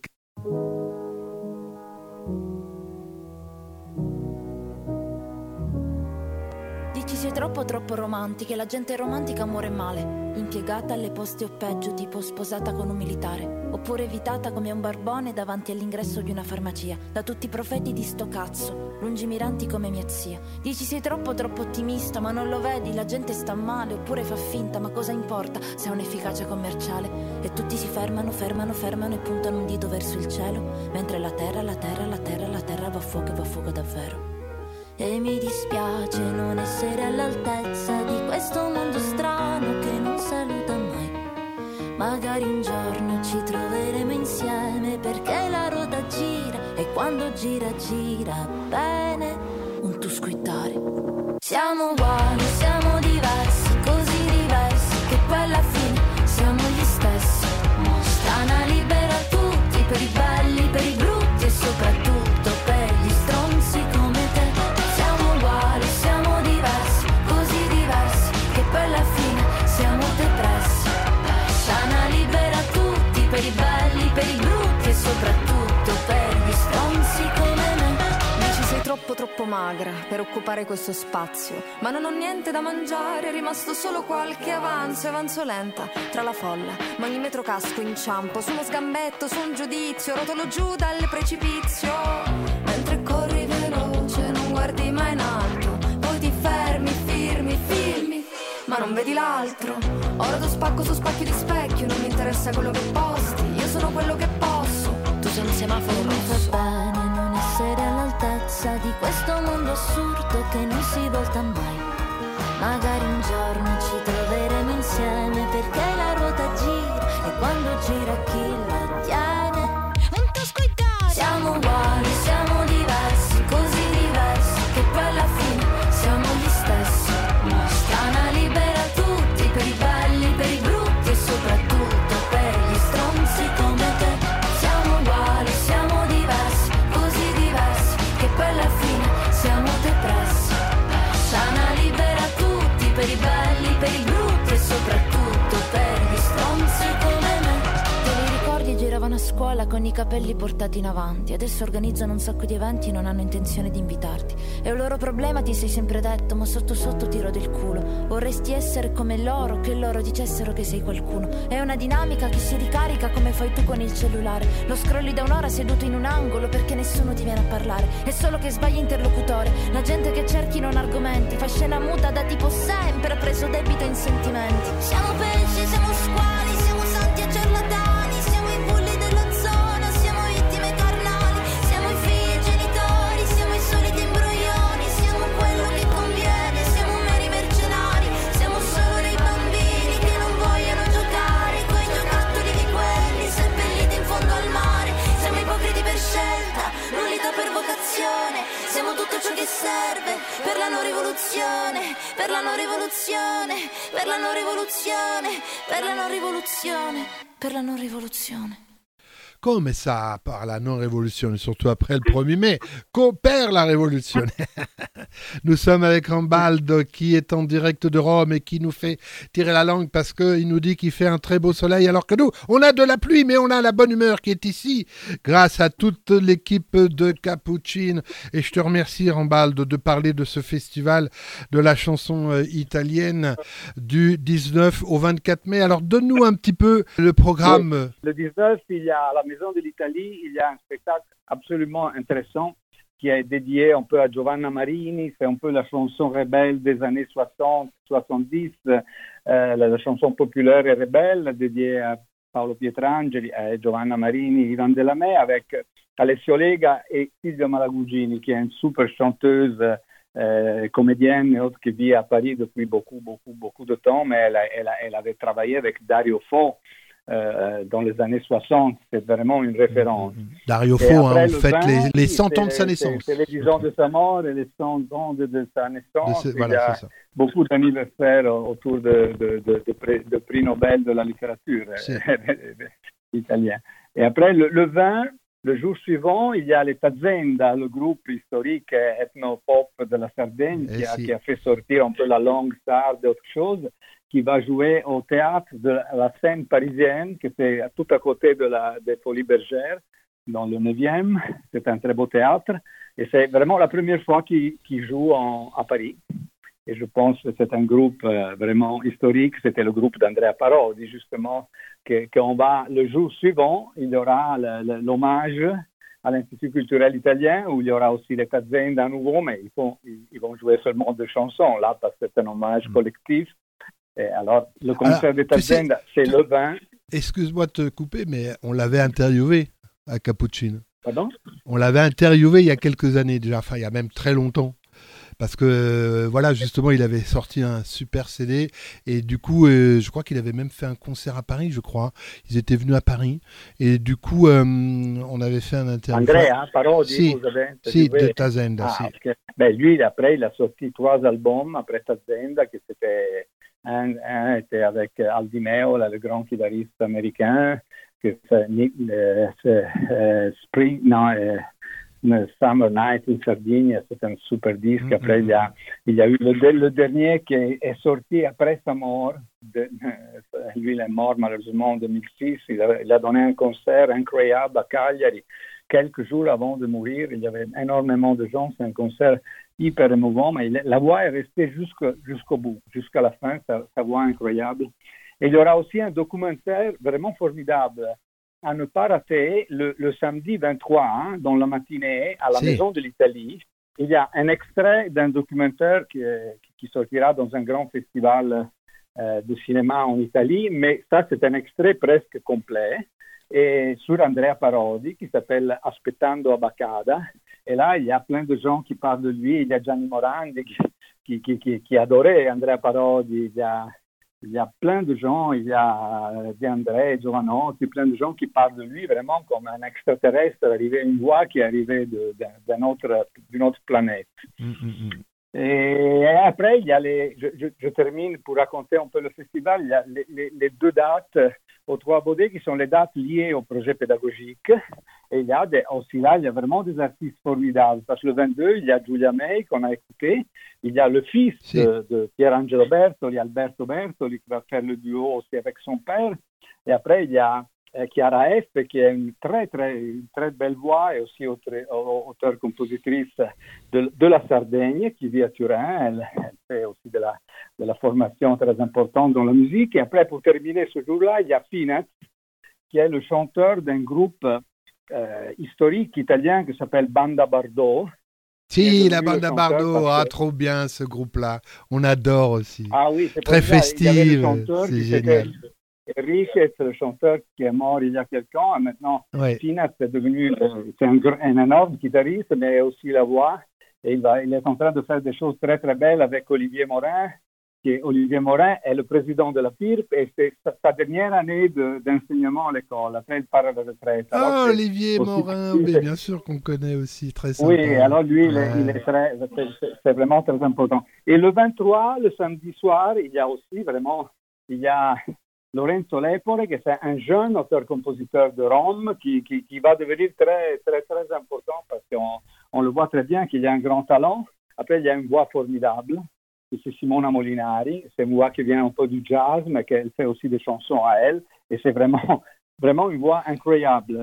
Dici sei troppo romantica, la gente romantica muore male, impiegata alle poste o peggio, tipo sposata con un militare, oppure evitata come un barbone davanti all'ingresso di una farmacia, da tutti i profeti di sto cazzo, lungimiranti come mia zia. Dici sei troppo ottimista, ma non lo vedi, la gente sta male, oppure fa finta, ma cosa importa se ha un'efficacia commerciale? E tutti si fermano e puntano un dito verso il cielo, mentre la terra va a fuoco davvero. E mi dispiace non essere all'altezza di questo mondo strano che non saluta mai. Magari un giorno ci troveremo insieme perché la ruota gira e quando gira bene un tuo squittare. Siamo uguali, siamo diversi, così diversi che poi alla fine siamo gli stessi. Strana libera tutti, per i belli, per i brutti e soprattutto per gli stronzi come te. Siamo uguali, siamo diversi, così diversi che poi alla fine siamo depressi. Strana libera tutti, per i belli, per i brutti e soprattutto per gli stronzi come me. Dici sei troppo magra per occupare questo spazio, ma non ho niente da mangiare, è rimasto solo qualche avanzo lenta tra la folla, ma ogni metro casco inciampo su uno sgambetto, su un giudizio, rotolo giù dal precipizio, mentre corri veloce non guardi mai in alto, poi ti fermi, filmi, ma non vedi l'altro. Ora tu spacco su spacchi di specchio, non mi interessa quello che posti, io sono quello che posso, tu sei un semaforo rosso. Mi fa bene non essere all'altezza di questo mondo assurdo che non si volta mai. Magari un giorno ci troveremo insieme perché la ruota gira e quando gira chi la tiene un tuo squittare. Siamo uguali, siamo diversi, così diversi che poi alla fine siamo gli stessi. Strana libera tutti, per i belli, per i brutti e soprattutto per gli stronzi come te. Siamo uguali, siamo diversi, così diversi che poi alla fine siamo depressi. Strana libera tutti, per i belli, per i brutti e soprattutto per gli stronzi come me. Te li ricordi? Giravano a scuola con i capelli portati in avanti, adesso organizzano un sacco di eventi e non hanno intenzione di invitarti. È un loro problema, ti sei sempre detto, ma sotto tiro del culo. Vorresti essere come loro, che loro dicessero che sei qualcuno. È una dinamica che si ricarica come fai tu con il cellulare. Lo scrolli da un'ora seduto in un angolo perché nessuno ti viene a parlare. È solo che sbagli interlocutore, la gente che cerchi non argomenti, fa scena muta da tipo sempre preso debito in sentimenti. Siamo pesci, siamo squali, siamo santi e ciarlatani, siamo i bulli della zona, siamo vittime carnali, siamo i figli e genitori, siamo i soliti imbroglioni, siamo quello che conviene, siamo meri mercenari, siamo solo dei bambini che non vogliono giocare, quei giocattoli di quelli seppelliti in fondo al mare, siamo ipocriti per scelta, nullità per vocazione, siamo tutto ciò che serve per la non rivoluzione, per la non rivoluzione, per la non rivoluzione, per la non rivoluzione, per la non rivoluzione. Comme ça, par la non-révolution, surtout après le 1er mai, qu'on perd la révolution. Nous sommes avec Rambaldo qui est en direct de Rome et qui nous fait tirer la langue parce qu'il nous dit qu'il fait un très beau soleil alors que nous, on a de la pluie mais on a la bonne humeur qui est ici grâce à toute l'équipe de Capucine. Et je te remercie Rambaldo de parler de ce festival de la chanson italienne du 19 au 24 mai. Alors donne-nous un petit peu le programme. Oui. Le 19, il y a à la Maison de l'Italie, il y a un spectacle absolument intéressant qui est dédié un peu à Giovanna Marini, c'est un peu la chanson rebelle des années 60-70, la chanson populaire et rebelle dédiée à Paolo Pietrangeli et Giovanna Marini, Ivan Delamè, avec Alessio Lega et Silvia Malagugini, qui est une super chanteuse, comédienne et autre qui vit à Paris depuis beaucoup de temps, mais elle avait travaillé avec Dario Fo dans les années 60. C'est vraiment une référence. Dario Fo, on fête les 100 ans de sa naissance. C'est les 10 ans de sa mort et les 100 ans de sa naissance. Il y a c'est ça. beaucoup d'anniversaires autour de prix Nobel de la littérature italien. Et après, le 20, le jour suivant, il y a les Tazenda, le groupe historique ethno-pop de la Sardaigne qui a fait sortir un peu la langue sarde et autre chose, qui va jouer au théâtre de la scène parisienne, qui est tout à côté des Folies Bergères, dans le 9e. C'est un très beau théâtre. Et c'est vraiment la première fois qu'il joue à Paris. Et je pense que c'est un groupe vraiment historique. C'était le groupe d'Andrea Parodi, justement, qu'on va, le jour suivant, il y aura l'hommage à l'Institut culturel italien, où il y aura aussi les Tazenda à nouveau, mais ils vont jouer seulement 2 chansons, là, parce que c'est un hommage collectif. Et alors, le concert des Tazenda, c'est le 20. Excuse-moi de te couper, mais on l'avait interviewé à Cappuccino. Pardon ? On l'avait interviewé il y a quelques années déjà, enfin il y a même très longtemps. Parce que, voilà, justement, il avait sorti un super CD. Et du coup, je crois qu'il avait même fait un concert à Paris, je crois. Ils étaient venus à Paris. Et du coup, on avait fait un interview. Andrea Parodi, vous avez interviewé. De Tazenda, si. Okay. Ben, lui, après, il a sorti 3 albums après Tazenda, qui c'était... Un était avec Aldi Meola, le grand guitariste américain, que c'est Summer Night in Sardegna, c'est un super disque. Après, il y a eu le dernier qui est sorti après sa mort. Lui, il est mort malheureusement en 2006. Il a donné un concert incroyable à Cagliari. Quelques jours avant de mourir, il y avait énormément de gens. C'est un concert hyper émouvant, mais la voix est restée jusqu'au bout, jusqu'à la fin, sa voix incroyable. Et il y aura aussi un documentaire vraiment formidable à ne pas rater le samedi 23, dans la matinée, à la Maison de l'Italie. Il y a un extrait d'un documentaire qui sortira dans un grand festival de cinéma en Italie, mais ça, c'est un extrait presque complet, et sur Andrea Parodi, qui s'appelle Aspettando a Baccada. Et là, il y a plein de gens qui parlent de lui. Il y a Gianni Morandi qui adorait Andrea Parodi. Il y a plein de gens, il y a De André, Giovanotti, plein de gens qui parlent de lui vraiment comme un extraterrestre arrivé, une voix qui est arrivée d'une autre planète. Et après, il y a je termine pour raconter un peu le festival. Il y a les 2 dates aux 3 Baudets qui sont les dates liées au projet pédagogique. Et il y a aussi là, il y a vraiment des artistes formidables. Parce que le 22, il y a Giulia May qu'on a écouté. Il y a le fils de Pierangelo Bertoli, Alberto Bertoli, qui va faire le duo aussi avec son père. Et après, il y a Chiara F, qui a une très belle voix et aussi auteure-compositrice de la Sardaigne, qui vit à Turin. Elle fait aussi de la formation très importante dans la musique. Et après, pour terminer ce jour-là, il y a Finat, qui est le chanteur d'un groupe historique italien qui s'appelle Banda Bardot. Si, la Banda Bardot, trop bien ce groupe-là. On adore aussi. Ah oui, c'est très festive, c'est génial. Riche, c'est le chanteur qui est mort il y a quelques ans. Et maintenant, Finat est devenu un énorme guitariste, mais aussi la voix. Et il est en train de faire des choses très très belles avec Olivier Morin. Olivier Morin est le président de la PIRP et c'est sa dernière année d'enseignement à l'école. Après, il part à la retraite. Alors, Olivier Morin, bien sûr qu'on connaît aussi, très sympa. Oui, alors lui, c'est vraiment très important. Et le 23, le samedi soir, il y a Lorenzo Lepore, qui est un jeune auteur-compositeur de Rome qui va devenir très, très, très important parce qu'on le voit très bien qu'il a un grand talent. Après, il y a une voix formidable. C'est Simona Molinari, c'est une voix qui vient un peu du jazz, mais qu'elle fait aussi des chansons à elle. Et c'est vraiment une voix incroyable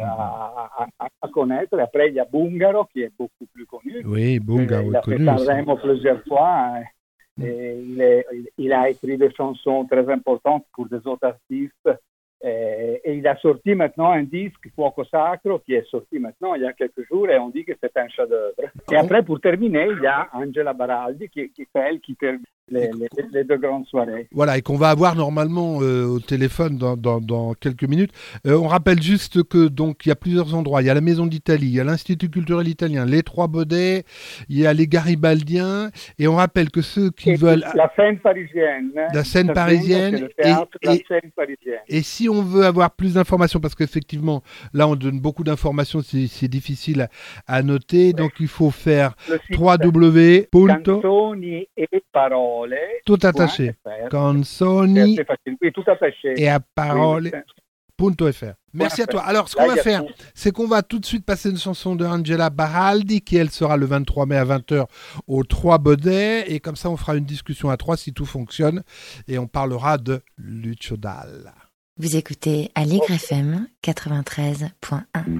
à connaître. Et après, il y a Bungaro, qui est beaucoup plus connu. Oui, Bungaro est connu. Il a fait Sanremo plusieurs fois. Et il a écrit des chansons très importantes pour des autres artistes. Et il a sorti maintenant un disque, Fuoco Sacro, qui est sorti maintenant il y a quelques jours, et on dit que c'est un chef-d'œuvre. Et après, pour terminer, il y a Angela Baraldi, qui termine les 2 grandes soirées. Voilà, et qu'on va avoir normalement au téléphone dans quelques minutes. On rappelle juste que donc il y a plusieurs endroits. Il y a la Maison d'Italie, il y a l'Institut culturel italien, les 3 Baudets, il y a les Garibaldiens, et on rappelle que ceux qui veulent... La scène parisienne. La scène parisienne. Le théâtre, la scène parisienne. Et si si on veut avoir plus d'informations, parce qu'effectivement, là, on donne beaucoup d'informations, c'est difficile à noter, donc il faut faire www. Canzoni e parole. Tout attaché. Canzoni tout attaché. Et à parole.fr. Merci à toi. Alors, ce qu'on va faire, c'est qu'on va tout de suite passer une chanson de Angela Baraldi, qui, elle, sera le 23 mai à 20h au 3 Baudets. Et comme ça, on fera une discussion à 3 si tout fonctionne. Et on parlera de Lucio Dalla. Vous écoutez Allegre FM 93.1.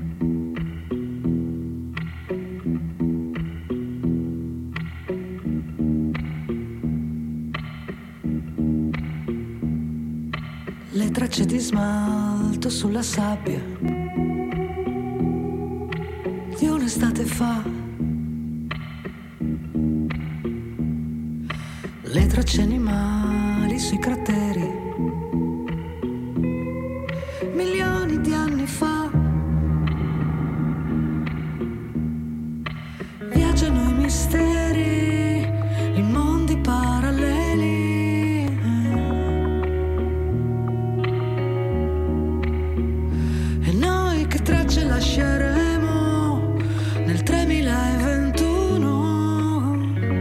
Le tracce di smalto sulla sabbia di un'estate fa, le tracce animali sui crateri milioni di anni fa, viaggiano i misteri in mondi paralleli. Che tracce lasceremo nel 3021?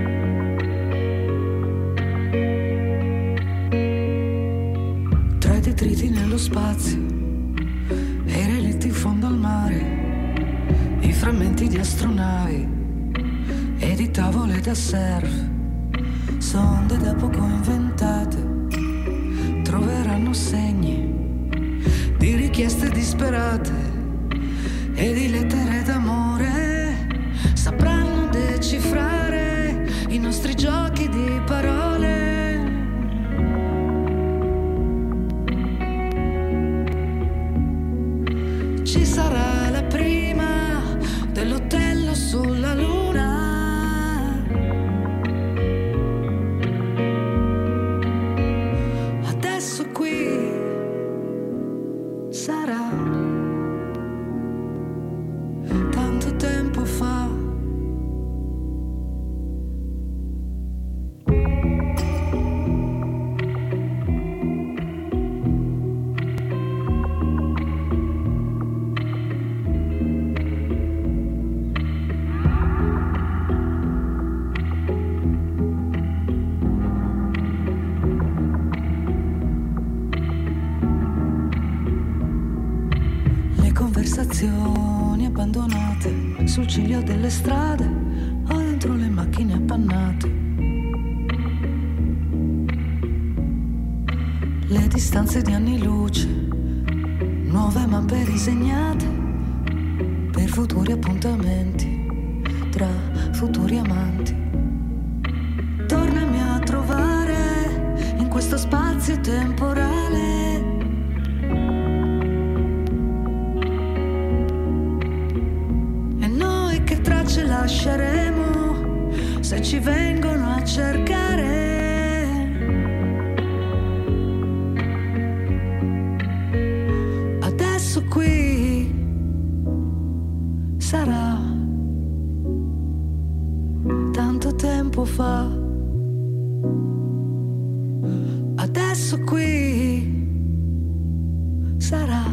Tra i detriti nello spazio e i relitti in fondo al mare, i frammenti di astronavi e di tavole da surf, sonde da poco inventate troveranno segni di richieste disperate e di lettere d'amore, sapranno decifrare i nostri giochi di parole. Ci sarà la prima dell'Otello sulla luna, adesso qui sarà tanto tempo fa. Conversazioni abbandonate sul ciglio delle strade o dentro le macchine appannate, le distanze di anni luce, nuove mappe disegnate per futuri appuntamenti tra futuri amanti. Tornami a trovare in questo spazio temporale. Tracce lasceremo se ci vengono a cercare. Adesso qui sarà tanto tempo fa. Adesso qui sarà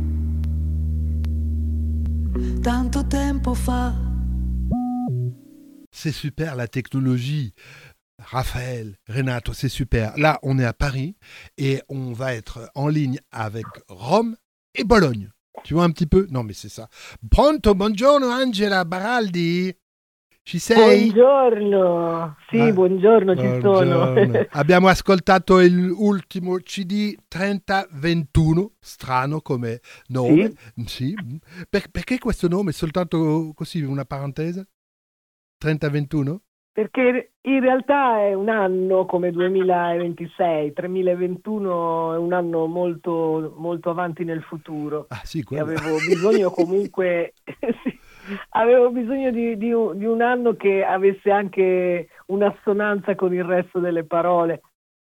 tanto tempo fa. C'est super la technologie. Raphaël, Renato, c'est super. Là, on est à Paris et on va être en ligne avec Rome et Bologne. Tu vois un petit peu? Non, mais c'est ça. Pronto, buongiorno Angela Baraldi. Ci sei? Buongiorno. Sì, buongiorno, ci sono. Abbiamo ascoltato l'ultimo CD 3021, strano come nome. Sì. Perché questo nome? Soltanto così, una parentesi? 3021? Perché in realtà è un anno come 2026, 3021 è un anno molto, molto avanti nel futuro. Ah, sì, e avevo bisogno comunque avevo bisogno di un anno che avesse anche un'assonanza con il resto delle parole.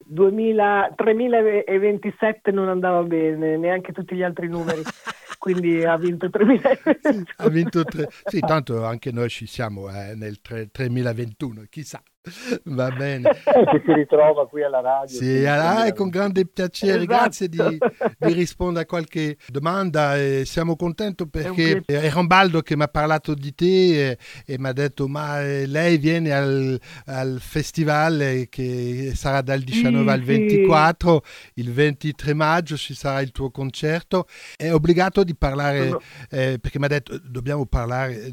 3027 non andava bene, neanche tutti gli altri numeri. Quindi ha vinto 3021. Ha vinto sì, tanto anche noi ci siamo nel 3021, chissà. Va bene. Che si ritrova qui alla radio. Sì, con grande piacere, grazie di rispondere a qualche domanda. Siamo contenti perché è Rambaldo che mi ha parlato di te e mi ha detto ma lei viene al festival che sarà dal 19 al 24, il 23 maggio ci sarà il tuo concerto. È obbligato di parlare perché mi ha detto dobbiamo parlare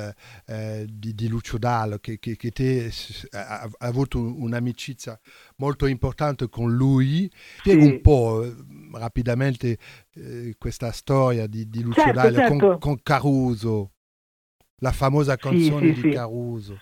di Lucio Dalla che te ha avuto un'amicizia molto importante con lui. Spiega un po' rapidamente questa storia di Lucio Dalla con Caruso, la famosa canzone di Caruso.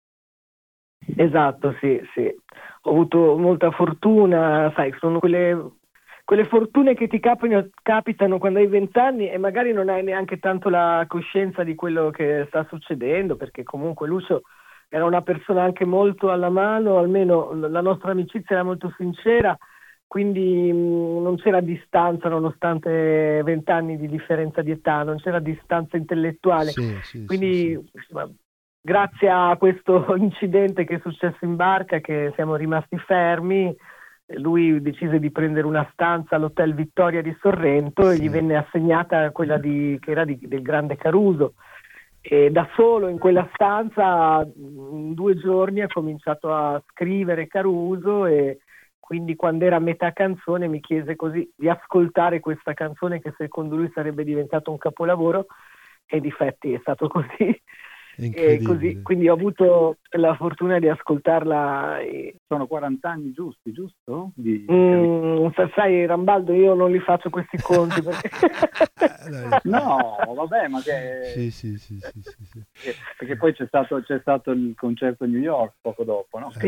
Esatto, sì. Ho avuto molta fortuna, sai, sono quelle fortune che ti capitano quando hai 20 anni e magari non hai neanche tanto la coscienza di quello che sta succedendo, perché comunque Lucio era una persona anche molto alla mano, almeno la nostra amicizia era molto sincera, quindi non c'era distanza, nonostante 20 anni di differenza di età, non c'era distanza intellettuale. Quindi grazie a questo incidente che è successo in barca, che siamo rimasti fermi, lui decise di prendere una stanza all'Hotel Vittoria di Sorrento e gli venne assegnata quella che era del grande Caruso. E da solo in quella stanza in 2 giorni ha cominciato a scrivere Caruso e quindi quando era a metà canzone mi chiese così di ascoltare questa canzone che secondo lui sarebbe diventato un capolavoro e difatti è stato così. E così, quindi ho avuto la fortuna di ascoltarla. Sono 40 anni giusto? Sai Rambaldo, io non li faccio questi conti perché... No, vabbè, ma che... Sì. Perché poi c'è stato il concerto a New York poco dopo, no?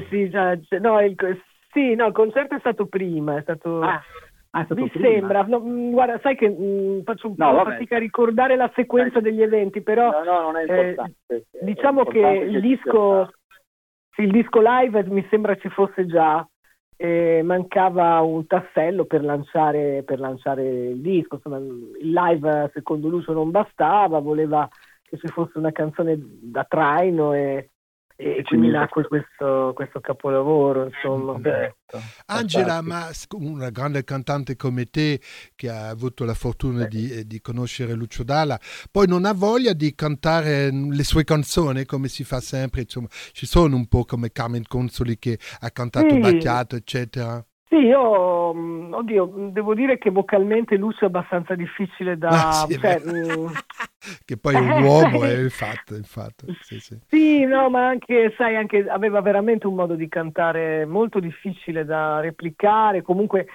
Il concerto è stato prima, è stato... Mi sembra, guarda, sai che faccio un po' fatica a ricordare la sequenza degli eventi, però non è importante. Diciamo che il disco live mi sembra ci fosse già, mancava un tassello per lanciare il disco, insomma il live secondo Lucio non bastava, voleva che ci fosse una canzone da traino e quindi nacque questo capolavoro, insomma. Angela, ma una grande cantante come te che ha avuto la fortuna di conoscere Lucio Dalla, poi non ha voglia di cantare le sue canzoni come si fa sempre, insomma, ci sono un po' come Carmen Consoli che ha cantato Battiato, eccetera. Sì, io devo dire che vocalmente Lucio è abbastanza difficile da... che poi è un uomo, è il fatto. Sì, no, ma anche aveva veramente un modo di cantare molto difficile da replicare, comunque...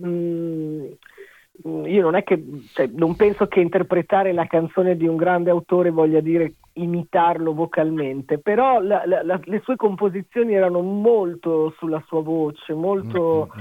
io non è che non penso che interpretare la canzone di un grande autore voglia dire imitarlo vocalmente, però le sue composizioni erano molto sulla sua voce, molto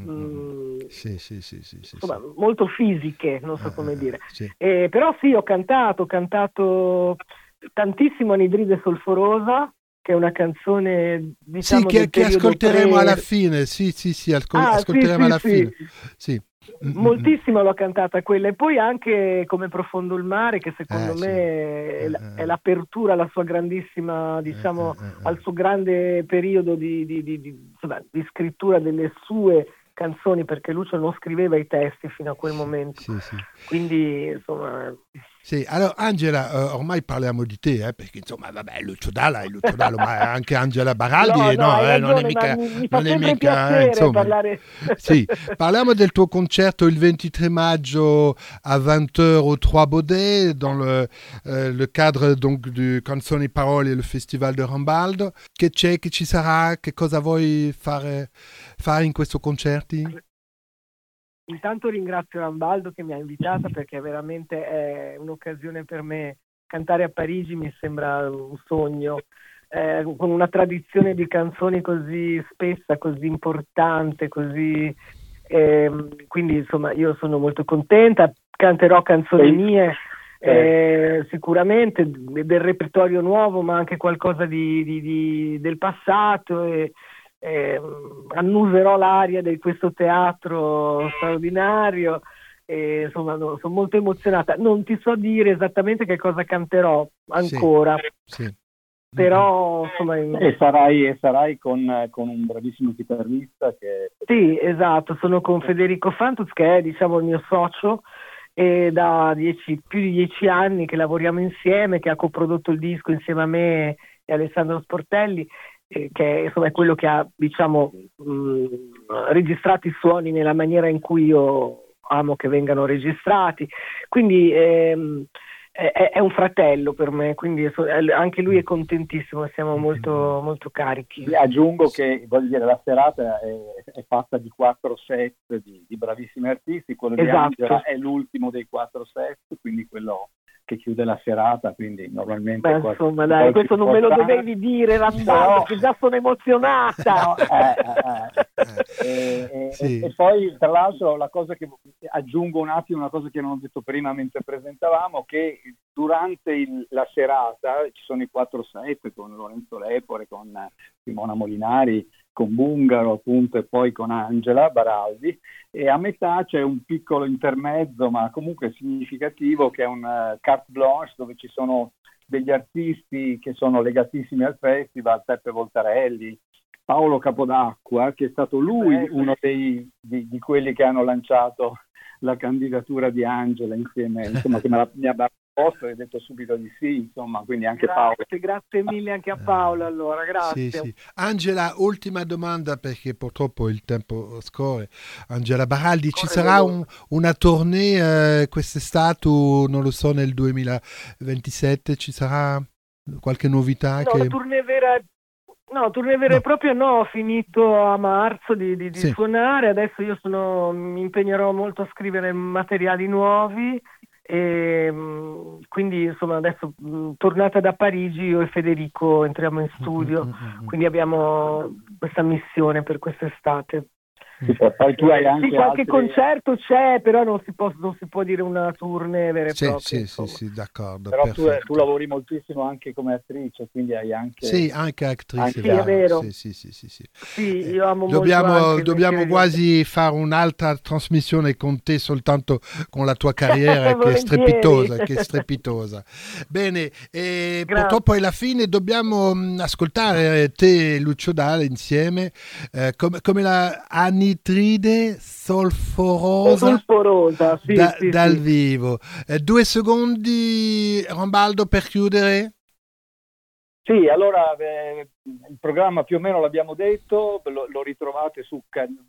insomma, molto fisiche, non so come dire. Però sì, ho cantato tantissimo Anidride Solforosa, che è una canzone, diciamo, che ascolteremo alla fine. Ascolteremo alla fine. Sì. Moltissimo l'ho cantata quella, e poi anche Come profondo il mare, che secondo me è l'apertura alla sua grandissima, diciamo, al suo grande periodo di scrittura delle sue canzoni, perché Lucio non scriveva i testi fino a quel momento. Quindi insomma... Sì, allora Angela, ormai parliamo di te, perché insomma, vabbè, Lucio Dalla, ma anche Angela Baraldi, non è mica insomma. Parlare... Sì, parliamo del tuo concerto il 23 maggio à 20h au Trois Baudets, dans le cadre donc du Canzoni Parole e il Festival de Rambaldo. Che c'è, che ci sarà, che cosa vuoi fare in questo concerto? Intanto ringrazio Rambaldo che mi ha invitata, perché veramente è un'occasione per me. Cantare a Parigi mi sembra un sogno, con una tradizione di canzoni così spessa, così importante, così quindi insomma io sono molto contenta, canterò canzoni mie, sicuramente del repertorio nuovo, ma anche qualcosa del passato, e annuserò l'aria di questo teatro straordinario, e insomma sono molto emozionata. Non ti so dire esattamente che cosa canterò ancora, però insomma... E sarai con un bravissimo chitarrista che... Sì, esatto, sono con Federico Fantuz, che è, diciamo, il mio socio, e da più di 10 anni che lavoriamo insieme, che ha coprodotto il disco insieme a me e Alessandro Sportelli, che insomma è quello che ha, diciamo, registrato i suoni nella maniera in cui io amo che vengano registrati, quindi è un fratello per me, quindi anche lui è contentissimo, siamo molto, molto carichi. Aggiungo che, voglio dire, la serata è fatta di 4 set di bravissimi artisti, quello di Angela è l'ultimo dei 4 set, quindi quello che chiude la serata, quindi normalmente... Beh, insomma, dai, questo non me lo dovevi dire, Rambaldo, che già sono emozionata! E poi, tra l'altro, la cosa che aggiungo un attimo, una cosa che non ho detto prima mentre presentavamo, che durante la serata ci sono i 4 set con Lorenzo Lepore, con Simona Molinari, con Bungaro appunto, e poi con Angela Baraldi, e a metà c'è un piccolo intermezzo ma comunque significativo, che è un carte blanche, dove ci sono degli artisti che sono legatissimi al festival: Peppe Voltarelli, Paolo Capodacqua, che è stato lui uno di quelli che hanno lanciato la candidatura di Angela insieme, insomma, che mi ha proposto e ho detto subito di sì, insomma, quindi anche Paolo. Grazie mille anche a Paolo, allora, grazie. Sì. Angela, ultima domanda, perché purtroppo il tempo scorre. Angela Baraldi, ci sarà una tournée quest'estate, non lo so, nel 2027, ci sarà qualche novità? Tournée vera e propria no, ho finito a marzo di suonare, adesso io mi impegnerò molto a scrivere materiali nuovi, e quindi insomma adesso tornata da Parigi io e Federico entriamo in studio, quindi abbiamo questa missione per quest'estate. Poi tu hai anche qualche concerto c'è, però non si può dire una tournée vera e propria. Sì, d'accordo. Però tu lavori moltissimo anche come attrice, quindi hai anche... Sì, anche attrice. Sì, è vero. Sì, io amo molto. Dobbiamo quasi fare un'altra trasmissione con te, soltanto con la tua carriera che è strepitosa. Bene, purtroppo è la fine, dobbiamo ascoltare te e Lucio Dalla insieme, come la anidride solforosa sì, dal vivo. 2 secondi, Rambaldo, per chiudere. Sì, allora il programma più o meno l'abbiamo detto, lo ritrovate su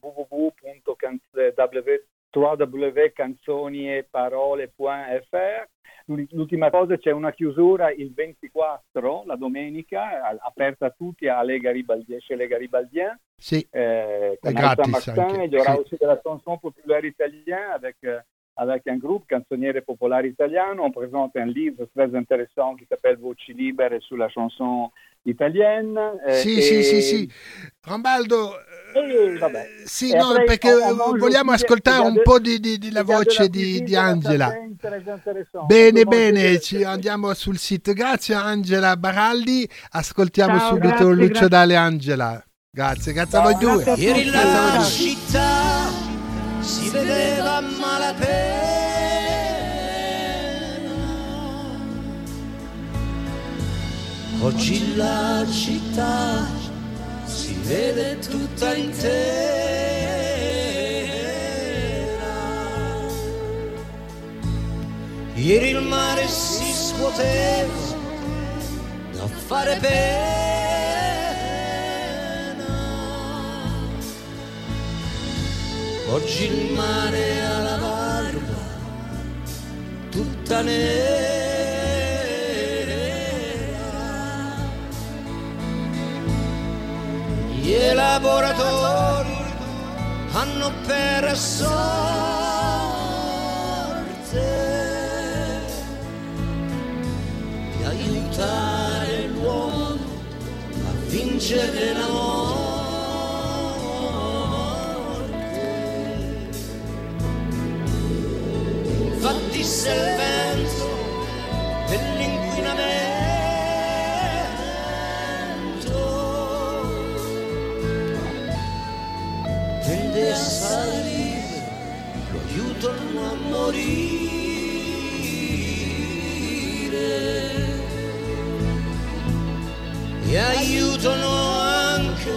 www.canzonieparole.fr. L'ultima cosa, c'è una chiusura il 24, la domenica, aperta a tutti, a Les Garibaldiens, chez Les Garibaldiens. Sì, è gratis anche. Il y aura aussi de la chanson populaire italienne avec un groupe canzoniere popolare italiano. On présente un livre très intéressant qui s'appelle Voci libere sulla chanson italienne. Sì. Rambaldo, vabbè. Perché vogliamo ascoltare un po' di la voce di Angela. Bene, andiamo sul sito. Grazie a Angela Baraldi, ascoltiamo subito Lucio Dalla e Angela. Grazie a voi due. Ieri la città si vedeva malapena, oggi la città si vede tutta intera. Ieri il mare si scuoteva da fare pena, oggi il mare ha la barba tutta nera. Gli elaboratori hanno per sorte di aiutare l'uomo a vincere la morte. Infatti se il vento dell'inquinamento tende a salire, lo aiutano a morire. aiutano anche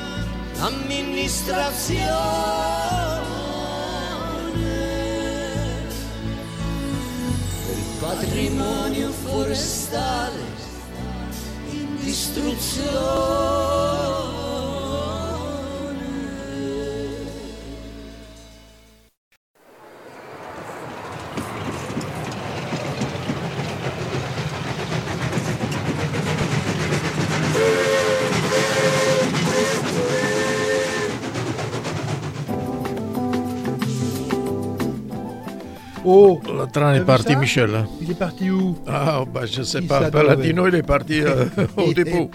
l'amministrazione, il patrimonio forestale in distruzione. Oh, le train est parti, Michel. Il est parti où? Ah, bah, je sais pas. Paladino, il est parti au dépôt.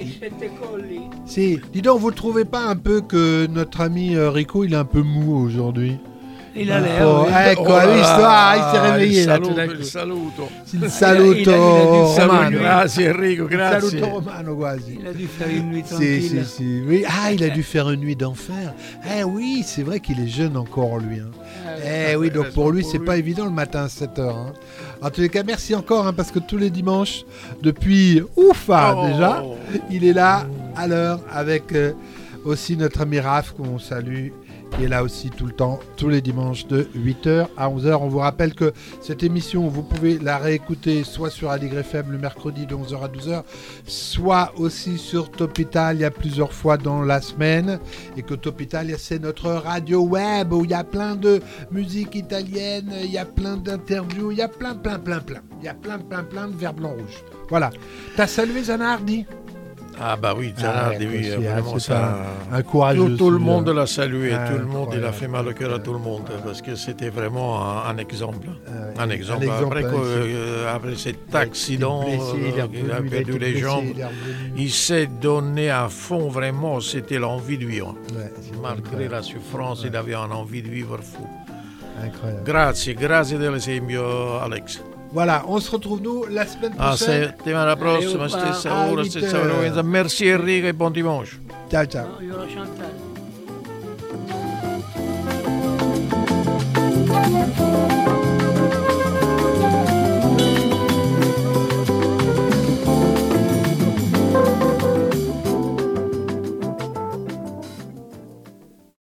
Si, dis donc, vous ne trouvez pas un peu que notre ami Rico, il est un peu mou aujourd'hui? Il a l'air. Ecco, hai visto? Ah, il s'est réveillé là tout d'un coup. Il saluto. Il saluto romano. Grazie Enrico, grazie. Il saluto romano quasi. Il a dû faire une nuit tranquille. Si. Oui. Ah, il a dû faire une nuit d'enfer. Oui, c'est vrai qu'il est jeune encore lui. Oui, donc pour lui, c'est pas évident le matin à 7h. En tous les cas, merci encore, parce que tous les dimanches, depuis déjà, il est là à l'heure avec aussi notre ami Raph qu'on salue. Il est là aussi tout le temps, tous les dimanches de 8h à 11h. On vous rappelle que cette émission, vous pouvez la réécouter soit sur Aligre FM le mercredi de 11h à 12h, soit aussi sur Top Italia plusieurs fois dans la semaine. Et que Top Italia, c'est notre radio web où il y a plein de musique italienne, il y a plein d'interviews, il y a plein. Il y a plein de verres blancs rouges. Voilà. T'as salué Zanardi? Ah bah oui, Zanardi, oui, vraiment c'est ça. Un courageux. Tout le monde l'a salué, tout le monde, incroyable. il a fait mal au cœur à tout le monde, parce que c'était vraiment un exemple. Un exemple. exemple, Après cet accident, il a perdu les jambes. Il s'est donné à fond, vraiment, c'était l'envie de vivre. Malgré la souffrance, il avait une envie de vivre fou. Incroyable. Grazie dell'esempio, Alex. Voilà, on se retrouve nous la semaine prochaine. Settimana prossima, stessa ora, stessa frequenza. Merci Enrico e buon dimanche. Ciao ciao. No, io lo Chantal.